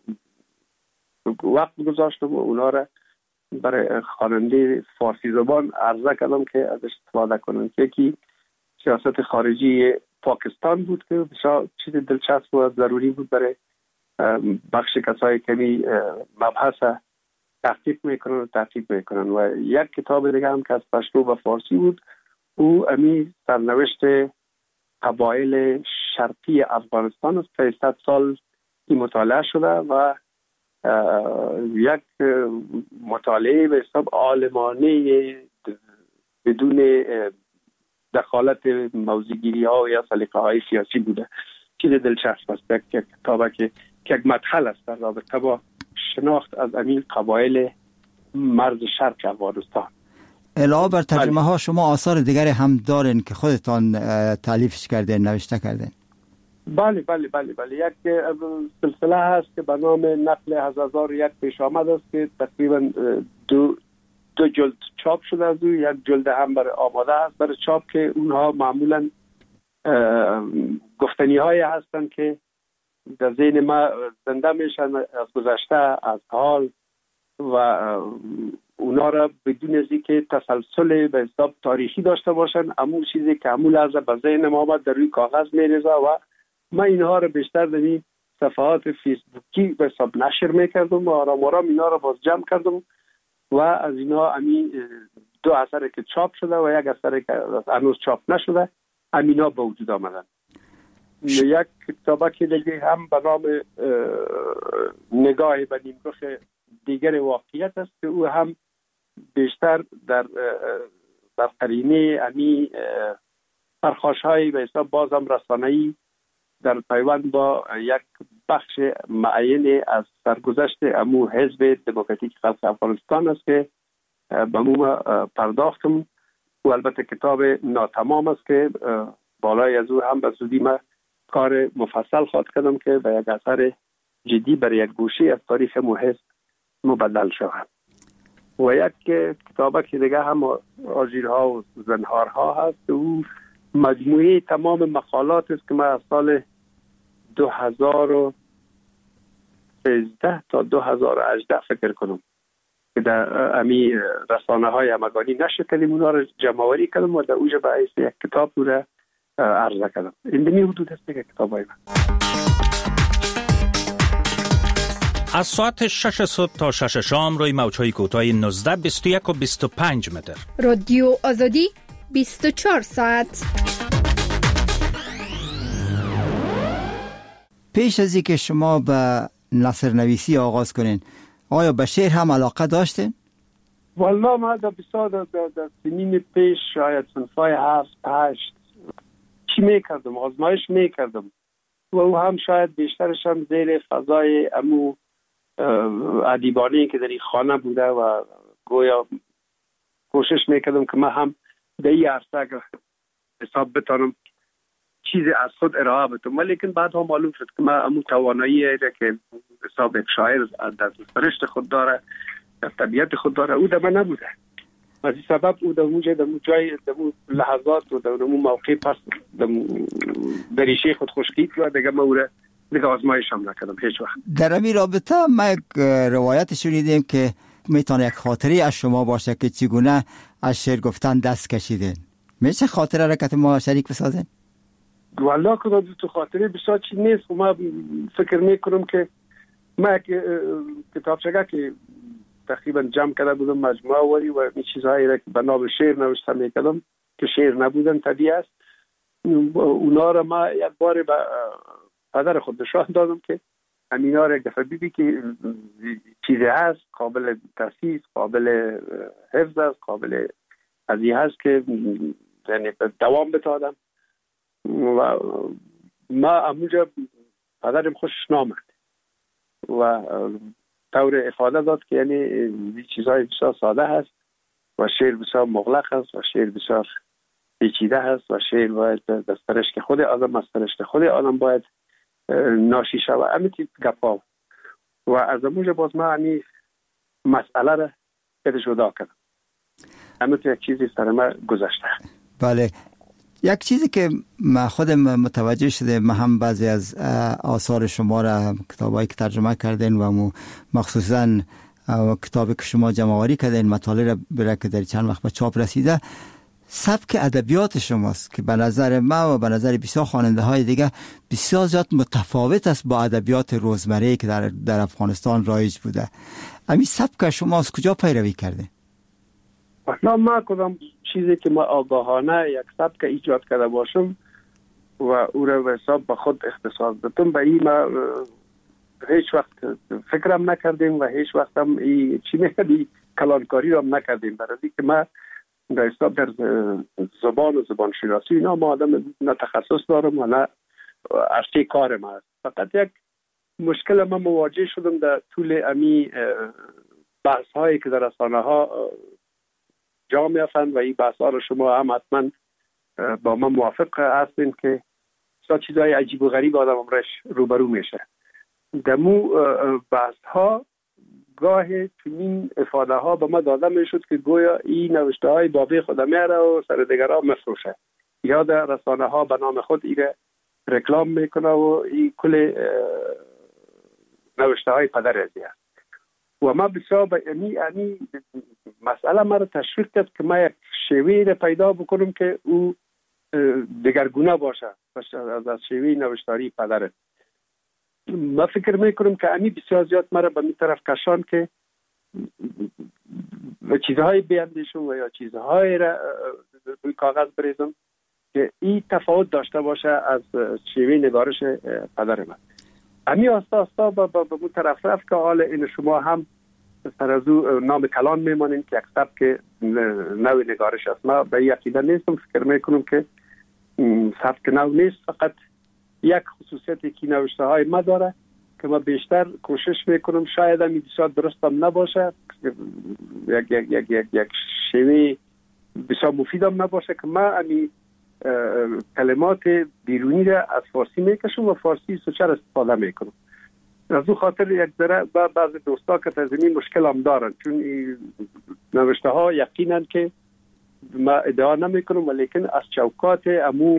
وقت گذاشتم و اونا را برای خواننده فارسی زبان عرضه کردم که از استفاده کنن. یکی سیاست خارجی پاکستان بود که بسیار چیز دلچسب و ضروری بود برای بخش کسایی که می مبحث تحقیق میکنن و تحقیق میکنن. و یک کتاب دیگه هم که از پشتو و فارسی بود، او امی سرنوشت قبایل شرقی افغانستان است که صد سال این مطالعه شده و یک مطالعه به حساب عالمانه بدون دخالت موضوعگیری ها یا سلیقه های سیاسی بوده. چیز دلچسب است. یک کتابه که یک مدخل است در رابطه با شناخت از امین قبایل مرز شرق افغانستان. علاوه بر ترجمه ها شما آثار دیگری هم دارین که خودتان تالیفش کردین، نوشته کردین؟ بله بله بله بله یک سلسله هست که به نام نقل از هزار یک پیش آمد است که تقریبا دو دو جلد چاپ شده از او. یک جلد هم برای آماده است برای چاپ که اونها معمولا گفتنی های هستند که در ذهن ما زنده میشن از گذشته، از حال، و اونا را بدون از اینکه تسلسل به حساب تاریخی داشته باشن، اما چیزی که عمول از به ذهن ما آمد در روی کاغذ میریزه و ما اینها را بیشتر در این صفحات فیسبوکی به حساب نشر میکردم و آرام آرام اینا را باز جمع کردم و از اینا امی دو اثر که چاپ شده و یک اثر که هنوز چاپ نشده امینا به وجود آمدن. یک کتابه که دیگه هم به نام نگاه به نیمرخ دیگر واقعیت است که او هم بیشتر در در قرینه امی پرخاش‌های به حساب بازم رسانه‌ای در پیوند با یک بخش معین از سرگذشت امو حزب دموکراتیک خلق افغانستان است که به مو پرداختم و البته کتاب ناتمام است که بالای از او هم به زودی ما کار مفصل خواهد کردم که به یک اثر جدی برای یک گوشه از تاریخ مو حزب مبدل شود. و یک کتابه که دیگه هم آژیرها و زنهارها هست، او مجموعه تمام مقالات است که من از سال دو هزار و سیزده تا دو هزار و هجده فکر کنم که در امی رسانه های همگانی نشر کردیم، اونا رو جمع‌آوری کردم و در اوجه به حیث یک کتاب رو را عرضه کردم. این دمی حدود است که کتاب های من. از ساعت شش صبح تا شش شام روی موج‌های کوتاه نوزده، بیست و یک و بیست و پنج متر. رادیو آزادی بیست و چهار ساعت. پیش از اینکه شما به نثر نویسی آغاز کنین، آیا به شعر هم علاقه داشتین؟ والله ما در بسیار در, در, در سنین پیش شاید صنفای هفت هشت چی میکردم، آزمایش میکردم و او هم شاید بیشترش هم زیر فضای امو ادیبانی که در این خانه بوده و گویا کوشش میکردم که من هم در این عرصه اگر حساب بتانم چیز از خود ارائه بدم، ولیکن بعد هم معلوم شد که من امون توانایی را که حساب یک شاعر در سرشت خود داره، در طبیعت خود داره، او در من نبوده. از این سبب او در اونجا در جای در لحظات و در اون موقع پس در ریشه خود خشکید و دیگه من او را دیگه آزمایش هم نکردم هیچ وقت. در این رابطه ما یک روایت شنیدیم که میتونه یک خاطری از شما باشه که چگونه از شعر گفتن دست کشیدین. میشه خاطره را که ما شریک بسازین؟ والله که تو خاطره بسیار چی نیست. ما فکر میکنم که ما کتابچه که تقریبا جمع کرده بودم مجموعه ولی و این چیزهایی را که به نام شعر نوشته میکردم که شعر نبودن طبیعی است، اونا را ما یک بار به پدر خود نشان دادم که همینا را یک دفعه بیبی که چیزی هست قابل تاسیس، قابل حفظ است، قابل ازی هست که یعنی دوام بتادم و ما اموجا پدرم خوشش نامد و طور افاده داد که یعنی این چیزهای بسیار ساده هست و شعر بسیار مغلق هست و شعر بسیار پیچیده هست و شعر باید دسترش که خود آدم دسترش که خود آدم باید ناشی شود. امیتی گپا و از اموجا باز ما همی مسئله را بده جدا کردم. امیتی یک چیزی سر ما گذشته. بله، یک چیزی که من خودم متوجه شده، من هم بعضی از آثار شما را کتابایی که ترجمه کردین و مخصوصا کتابی که شما جمع آوری کردین مطالعه را برای که در چند وقت به چاپ رسیده، سبک ادبیات شماست که به نظر ما و به نظر بسیار خواننده های دیگه بسیار زیاد متفاوت است با ادبیات روزمره که در در افغانستان رایج بوده. همین سبک شما از کجا پیروی کرده؟ اصلا ما کدام چیزی که ما آگاهانه یک سبک ایجاد کرده باشم و او را به حساب به خود اختصاص دادم، به این ما هیچ وقت فکرم نکردیم و هیچ وقت هم این چی میگه کلانکاری را هم نکردیم، برای که ما در حساب در زبان و زبان شناسی اینا ما آدم نه تخصص دارم و نه ارشته کار ما است. فقط یک مشکل ما مواجه شدم در طول امی بحث هایی که در رسانه ها جا میافتند و این بحث ها رو شما هم حتما با من موافق هستین که سا چیزهای عجیب و غریب آدم امرش روبرو میشه. دمو بحث ها گاه چنین افاده ها به ما داده میشد که گویا این نوشته های بابی خود میاره و سر دیگر ها مفروشه یا در رسانه ها به نام خود ایره رکلام میکنه و این کل نوشته های پدر ازی هست. و ما بسیار با امی امی مسئله ما رو تشویق کرد که ما یک شیوهی رو پیدا بکنم که او دگرگونه باشه از از شیوه نوشتاری پدره. ما فکر میکنم که امی بسیار زیاد ما رو به می طرف کشان که چیزهای بیندیشم و یا چیزهای را روی کاغذ بریزم که این تفاوت داشته باشه از شیوه نگارش پدر من. امی آستا آستا با با اون طرف رفت که حال این شما هم سر از او نام کلان میمانین که یک سبک نوع نگارش است. ما به این عقیده نیستم، فکر میکنم که سبک نو نیست، فقط یک خصوصیتی که نوشته های ما داره که ما بیشتر کوشش میکنم شاید هم بسیار درست هم نباشه، یک یک یک یک یک شیوه بسیار مفید هم نباشه که ما امی کلمات بیرونی را از فارسی میکشم و فارسی سوچر استفاده میکنم. از اون خاطر یک ذره بعضی دوستا که از این مشکل هم دارن، چون نوشته ها یقینا که ما ادعا نمیکنم ولیکن از چوکات امو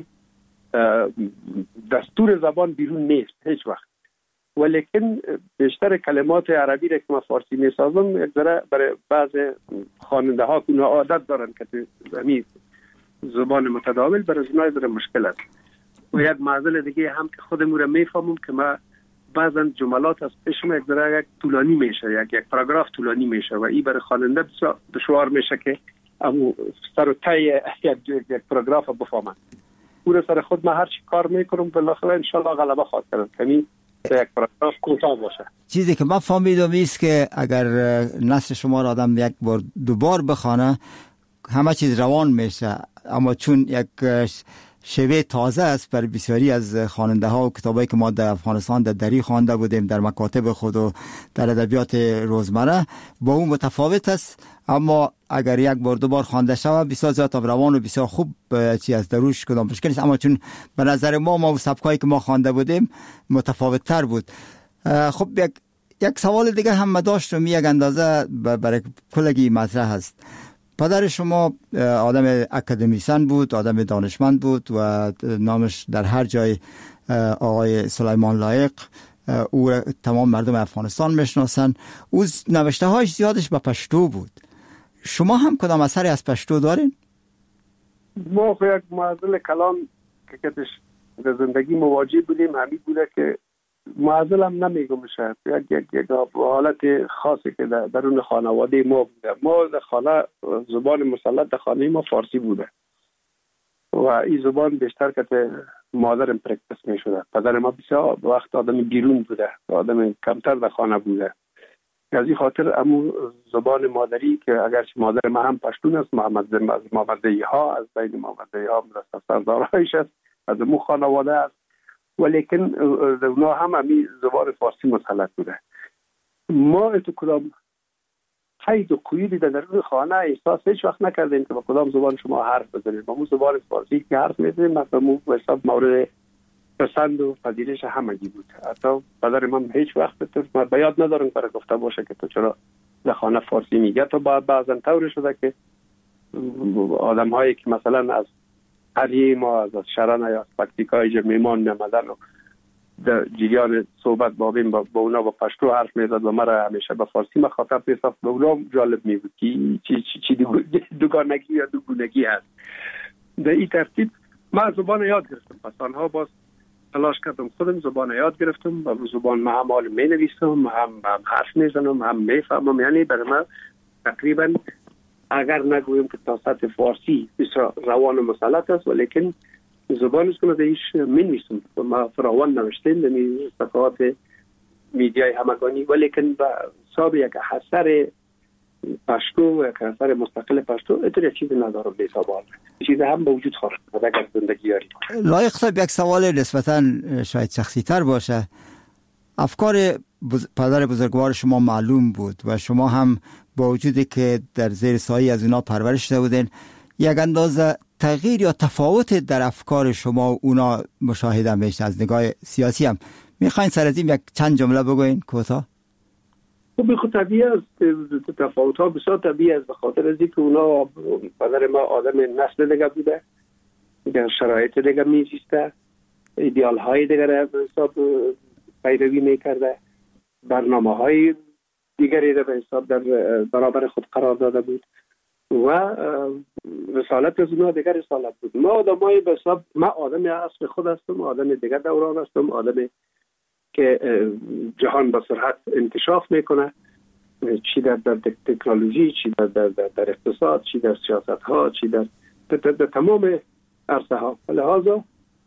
دستور زبان بیرون نیست هیچ وقت، ولیکن بیشتر کلمات عربی را که ما فارسی میسازم یک ذره برای بعض خواننده ها که عادت دارن که همین زبان متداول برای اونها در مشکل است. و یک معضل دیگه هم که خودمون را میفهمم که ما بعضا جملات از پیشم یک ذره یک طولانی میشه، یک یک پاراگراف طولانی میشه و این برای خواننده بسیار دشوار میشه که امو سر و ته یک یک پاراگراف بفهمن. او سر خود ما هر چی کار میکنم بالاخره ان شاء الله غلبه خواهد کرد، یعنی یک پاراگراف کوتاه باشه. چیزی که ما فهمیدم است که اگر نثر شما را آدم یک بار دوبار بخونه همه چیز روان میشه، اما چون یک شیوه تازه است برای بسیاری از خواننده ها و کتابایی که ما در افغانستان در دری خوانده بودیم در مکاتب خود و در ادبیات روزمره با اون متفاوت است اما اگر یک بار دو بار خوانده شود بسیار زیاد روان و بسیار خوب چی از دروش کدام مشکل نیست. اما چون به نظر ما ما و سبکایی که ما خوانده بودیم متفاوت تر بود. خب یک یک سوال دیگه هم داشت و می یک اندازه برای کلگی مطرح هست. پدر شما آدم اکادمیسن بود، آدم دانشمند بود و نامش در هر جای آقای سلیمان لایق، او تمام مردم افغانستان میشناسن. او نوشته هایش زیادش به پشتو بود. شما هم کدام اثری از پشتو دارین؟ ما خو یک معضل کلام که کتش در زندگی مواجه بودیم همین بوده که معضل هم نمیگم شد یک یک یک حالت خاصی که در درون خانواده ما بوده. ما در خانه زبان مسلط در خانه ما فارسی بوده و این زبان بیشتر که مادرم پرکتس می شده. پدر ما بسیار وقت آدم بیرون بوده، آدم کمتر در خانه بوده. از این خاطر امو زبان مادری که اگرچه مادر ما هم پشتون است، محمد از محمدی ها از بین محمدی ها مرسط سردارهایش است، از امو خانواده است، ولیکن اونا هم امی زبان فارسی مسلط بوده. ما اتو کدام قید و قیودی در درون خانه احساس هیچ وقت نکردیم که با کدام زبان شما حرف بزنید. با مو زبان فارسی که حرف میزنیم مثلا مو حساب مورد پسند و پذیرش همگی بود. حتی پدر من هیچ وقت تو من بیاد ندارم برای گفته باشه که تو چرا در خانه فارسی میگه. تو بعضا طوری شده که آدم هایی که مثلا از قریه ما از شرن یا از پکتیکای میمان میامدن و در جریان صحبت با بین با, با اونا با پشتو حرف میزد و مرا همیشه با فارسی مخاطب میساخت. به اونا جالب میبود که چی چی چی دوگانگی یا دوگونگی هست. در این ترتیب من زبان یاد گرفتم. پس آنها باز تلاش کردم خودم زبان یاد گرفتم و زبان ما هم حال می نویسم، هم, هم حرف میزنم، هم میفهمم. یعنی برای من تقریبا اگر نگویم که تا سطح فارسی بسیار روان و مسلط است، ولیکن زبان است که من دیش می نویسم. ما فراوان نوشتیم دمی صفحات میدیای همگانی، ولیکن با حساب یک اثر پشتو یک اثر مستقل پشتو اتر یک چیزی ندارم به حساب آن چیز هم به وجود خواهد اگر زندگی یاری. لایق صاحب یک سوال نسبتا شاید شخصی تر باشه. افکار بز... پدر بزرگوار شما معلوم بود و شما هم با وجودی که در زیر سایه از اونا پرورش شده بودین یک اندازه تغییر یا تفاوت در افکار شما و اونا مشاهده میشه از نگاه سیاسی هم. میخواین سر از این یک چند جمله بگوین کوتاه؟ خب خود طبیعی است، تفاوت ها بسیار طبیعی است، به خاطر از اینکه اونا پدر ما آدم نسل دیگه بوده، در شرایط دیگه میزیسته، ایدیال های دیگه را به حساب پیروی میکرده، برنامه های دیگری را به حساب در برابر خود قرار داده بود و رسالت از اونا دیگر رسالت بود. ما آدم های به حساب ما آدم اصل خود هستم، آدم دیگر دوران هستم، آدم که جهان با سرعت انکشاف میکنه، چی در, در تکنولوژی، چی در, در, در, در اقتصاد، چی در سیاست ها، چی در, در, در, در تمام عرصه ها. لحاظا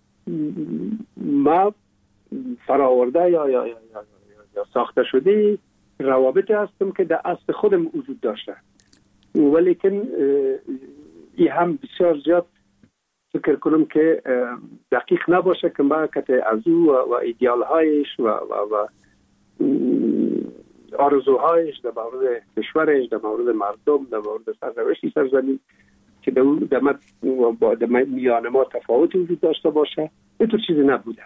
ما فراورده یا, یا, یا, یا, یا ساخته شده روابط هستم که در اصل خودم وجود داشته، ولیکن این هم بسیار زیاد فکر کنم که دقیق نباشه که ما که از او و ایدیال هایش و, و, و آرزوهایش در مورد کشورش، در مورد مردم، در مورد سرنوشت سرزمین که در میان ما تفاوتی وجود داشته باشه، اینطور چیزی نبوده.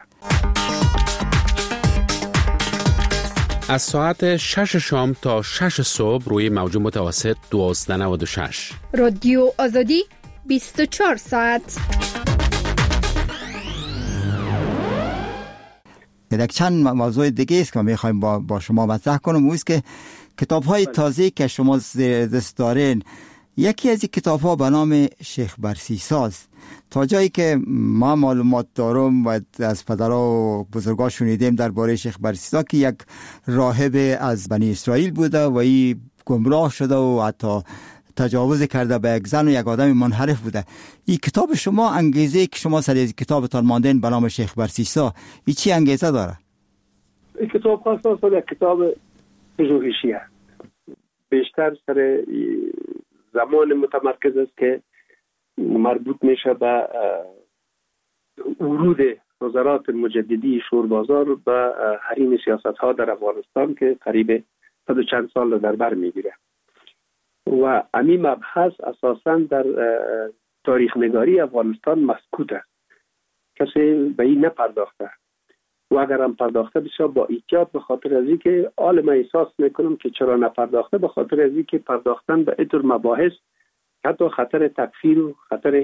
از ساعت شش شام تا شش صبح روی موج متوسط دوازده نود و شش رادیو آزادی بیست و چهار ساعت. یک چند موضوع دیگه است که میخوایم با, با شما مطرح کنم، او است که کتاب های تازه که شما دست دارین، یکی از این کتاب ها به نام شیخ برسیساز. تا جایی که ما معلومات دارم و از پدرها و بزرگا شنیدیم درباره شیخ برسیسا که یک راهب از بنی اسرائیل بوده و این گمراه شده و حتی تجاوز کرده به یک زن و یک آدم منحرف بوده. این کتاب شما انگیزه که شما سر از کتابتان ماندین به نام شیخ برسیسا، این چی انگیزه داره؟ این کتاب خاص یک کتاب پژوهشی است، بیشتر سر زمان متمرکز است که مربوط میشه به ورود وزارات مجددی شوربازار به حریم سیاست ها در افغانستان که قریب صد و چند سال در بر میگیره و همین مبحث اساساً در تاریخ نگاری افغانستان مسکوت است، کسی به این نپرداخته و اگر هم پرداخته بسیار با احتیاط، به خاطر از اینکه حال من احساس میکنم که چرا نپرداخته، به خاطر از اینکه پرداختن به اینطور مباحث حتی خطر تکفیر و خطر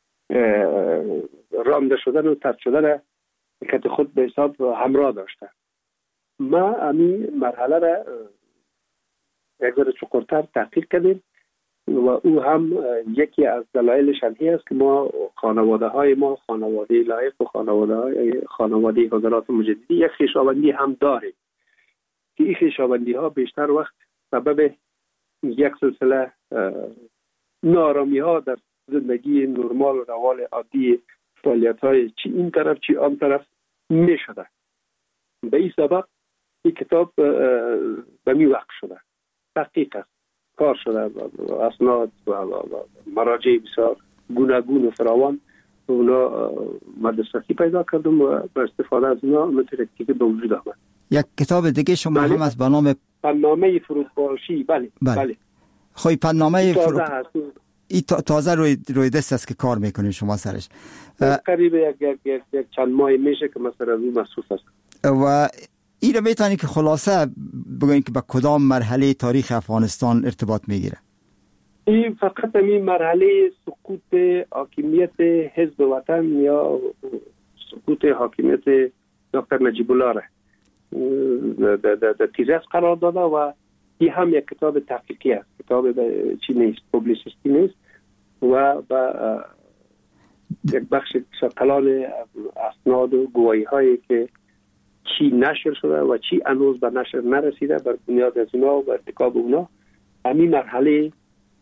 رانده شدن و طرد شدن که خود به حساب همراه داشته. ما همین مرحله را یک ذره چقدرتر تحقیق کردیم و او هم یکی از دلایلش هم است که ما خانواده های ما خانواده لایق و خانواده های خانواده حضرات مجددی یک خویشاوندی هم داریم که این خویشاوندی ها بیشتر وقت سبب یک سلسله نارامی ها در زندگی نرمال و روال عادی فعالیت های چی این طرف چی آن طرف می شده. به این سبب این کتاب به می وقت شده، تحقیق است، کار شده، اسناد و مراجع بسیار گوناگون و فراوان اونا مدرستی پیدا کردم و با استفاده از اونا مترکتی به وجود آمد. یک کتاب دیگه شما بله. هم از به نام پنامه فروپاشی. بله بله, بله. خوی پنامه فروپاشی این تازه روی روی دست است که کار میکنید شما سرش. قریب یک, یک, یک, یک چند ماه میشه که مثلا روی مصروف است. و این رو میتونید که خلاصه بگوین که به کدام مرحله تاریخ افغانستان ارتباط میگیره؟ این فقط این مرحله سقوط حاکمیت حزب وطن یا سقوط حاکمیت دکتر نجیب الله را در تیزس قرار داده و این هم یک کتاب تحقیقی است، کتاب چی نیست، پوبلیسیستی نیست و با یک بخش کلان اسناد و گواهی هایی که چی نشر شده و چی هنوز به نشر نرسیده، بر بنیاد از اونا و ارتکاب اونا همین مرحله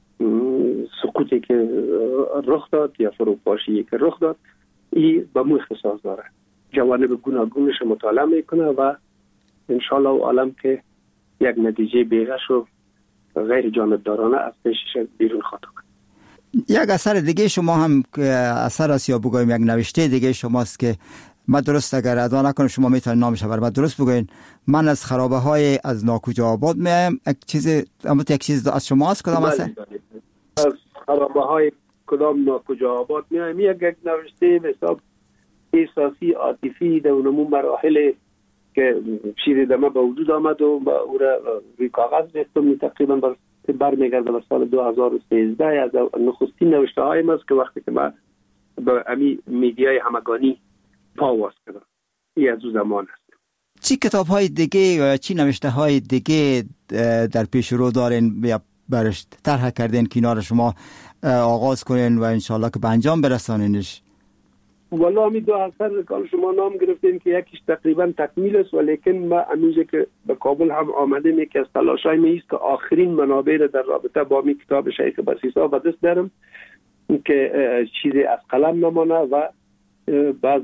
سقوطی که رخ داد یا فروپاشی که رخ داد این به مو اختصاص داره، جوانب گوناگونش مطالعه میکنه و انشالله عالم که یک نتیجه بیغش و غیر جانبدارانه از پیشش بیرون خواهد آمد. یک اثر دیگه شما هم اثر است یا بگویم یک نوشته دیگه شماست که من درست اگر ادا نکنم شما میتونید نامش بر من درست بگوین. من از خرابه های از ناکجا آباد میایم. یک چیز اما یک چیز از شما است کدام است؟ از خرابه های کدام ناکجا آباد میایم. یک یک نوشته به حساب احساسی عاطفی در اون مراحل که چیزی در ما به وجود آمد و با او را روی کاغذ ریختم تقریبا برمیگرده به سال دو هزار و سیزده. از نخستین نوشته های ماست که وقتی که ما به امی میدیای همگانی پاواز کردم این از او زمان است. چی کتاب های دیگه یا چی نوشته های دیگه در پیش رو دارین یا برش طرح کردین کنار شما آغاز کنین و انشالله که به انجام برسانینش؟ والا همی دو اثر که شما نام گرفتین که یکیش تقریبا تکمیل است ولیکن ما همیشه که به کابل هم آمده می که از تلاشای می است که آخرین منابع در رابطه با می کتاب شیخ بسیسا به دست دارم که چیزی از قلم نمانه و بعض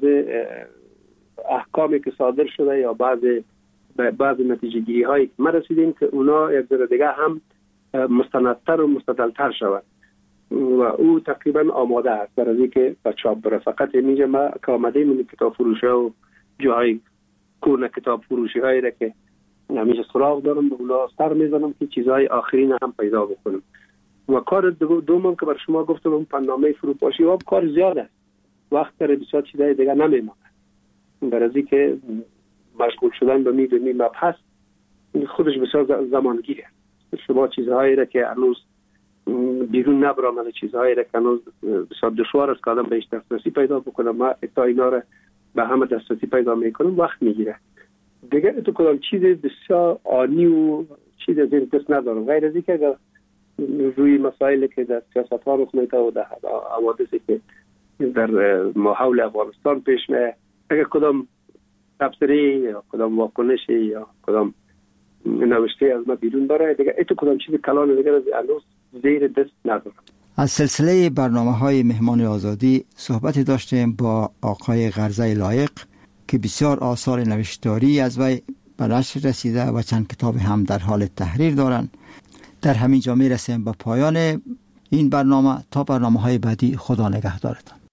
احکامی که صادر شده یا بعض بعض نتیجه گیری هایی که ما رسیدیم که اونا یک ذره دیگه هم مستندتر و مستدلتر شود و او تقریبا آماده است برای اینکه به چاپ بره. فقط اینجا ما که آمده من کتاب فروشی و جای کورن کتاب فروشی هایی را که همیشه سراغ دارم به اونا سر میزنم که چیزهای آخرین هم پیدا بکنم. و کار دوم که بر شما گفتم اون پنامه فروپاشی و کار زیاد است، وقت داره بسیار چیزهای دیگه نمیمونه برای اینکه مشغول شدن به می به می مبحث خودش بسیار زمانگیره. شما چیزهایی را که هنوز بیرون نبرامده، چیزهایی را که هنوز بسیار دشوار است که آدم بهش دسترسی پیدا بکنه، ما تا اینا را به همه دسترسی پیدا میکنم وقت میگیره دیگه. تو کدام چیز بسیار آنی و چیز از این قسم ندارم غیر از اینکه اگر روی مسائلی که در سیاست ها رخ میده و در حوادثی که در ماحول افغانستان پیش میاد اگر کدام تبصره یا کدام واکنشی یا کدام نوشته از ما بیرون بره دیگه ایتو کدام چیز کلان دیگه از هنوز زیر دست ندارم. از سلسله برنامه های مهمان آزادی صحبتی داشتیم با آقای غرزه لایق که بسیار آثار نوشتاری از وی به نشر رسیده و چند کتاب هم در حال تحریر دارند. در همین جا می رسیم به پایان این برنامه. تا برنامه های بعدی خدا نگهدارتان.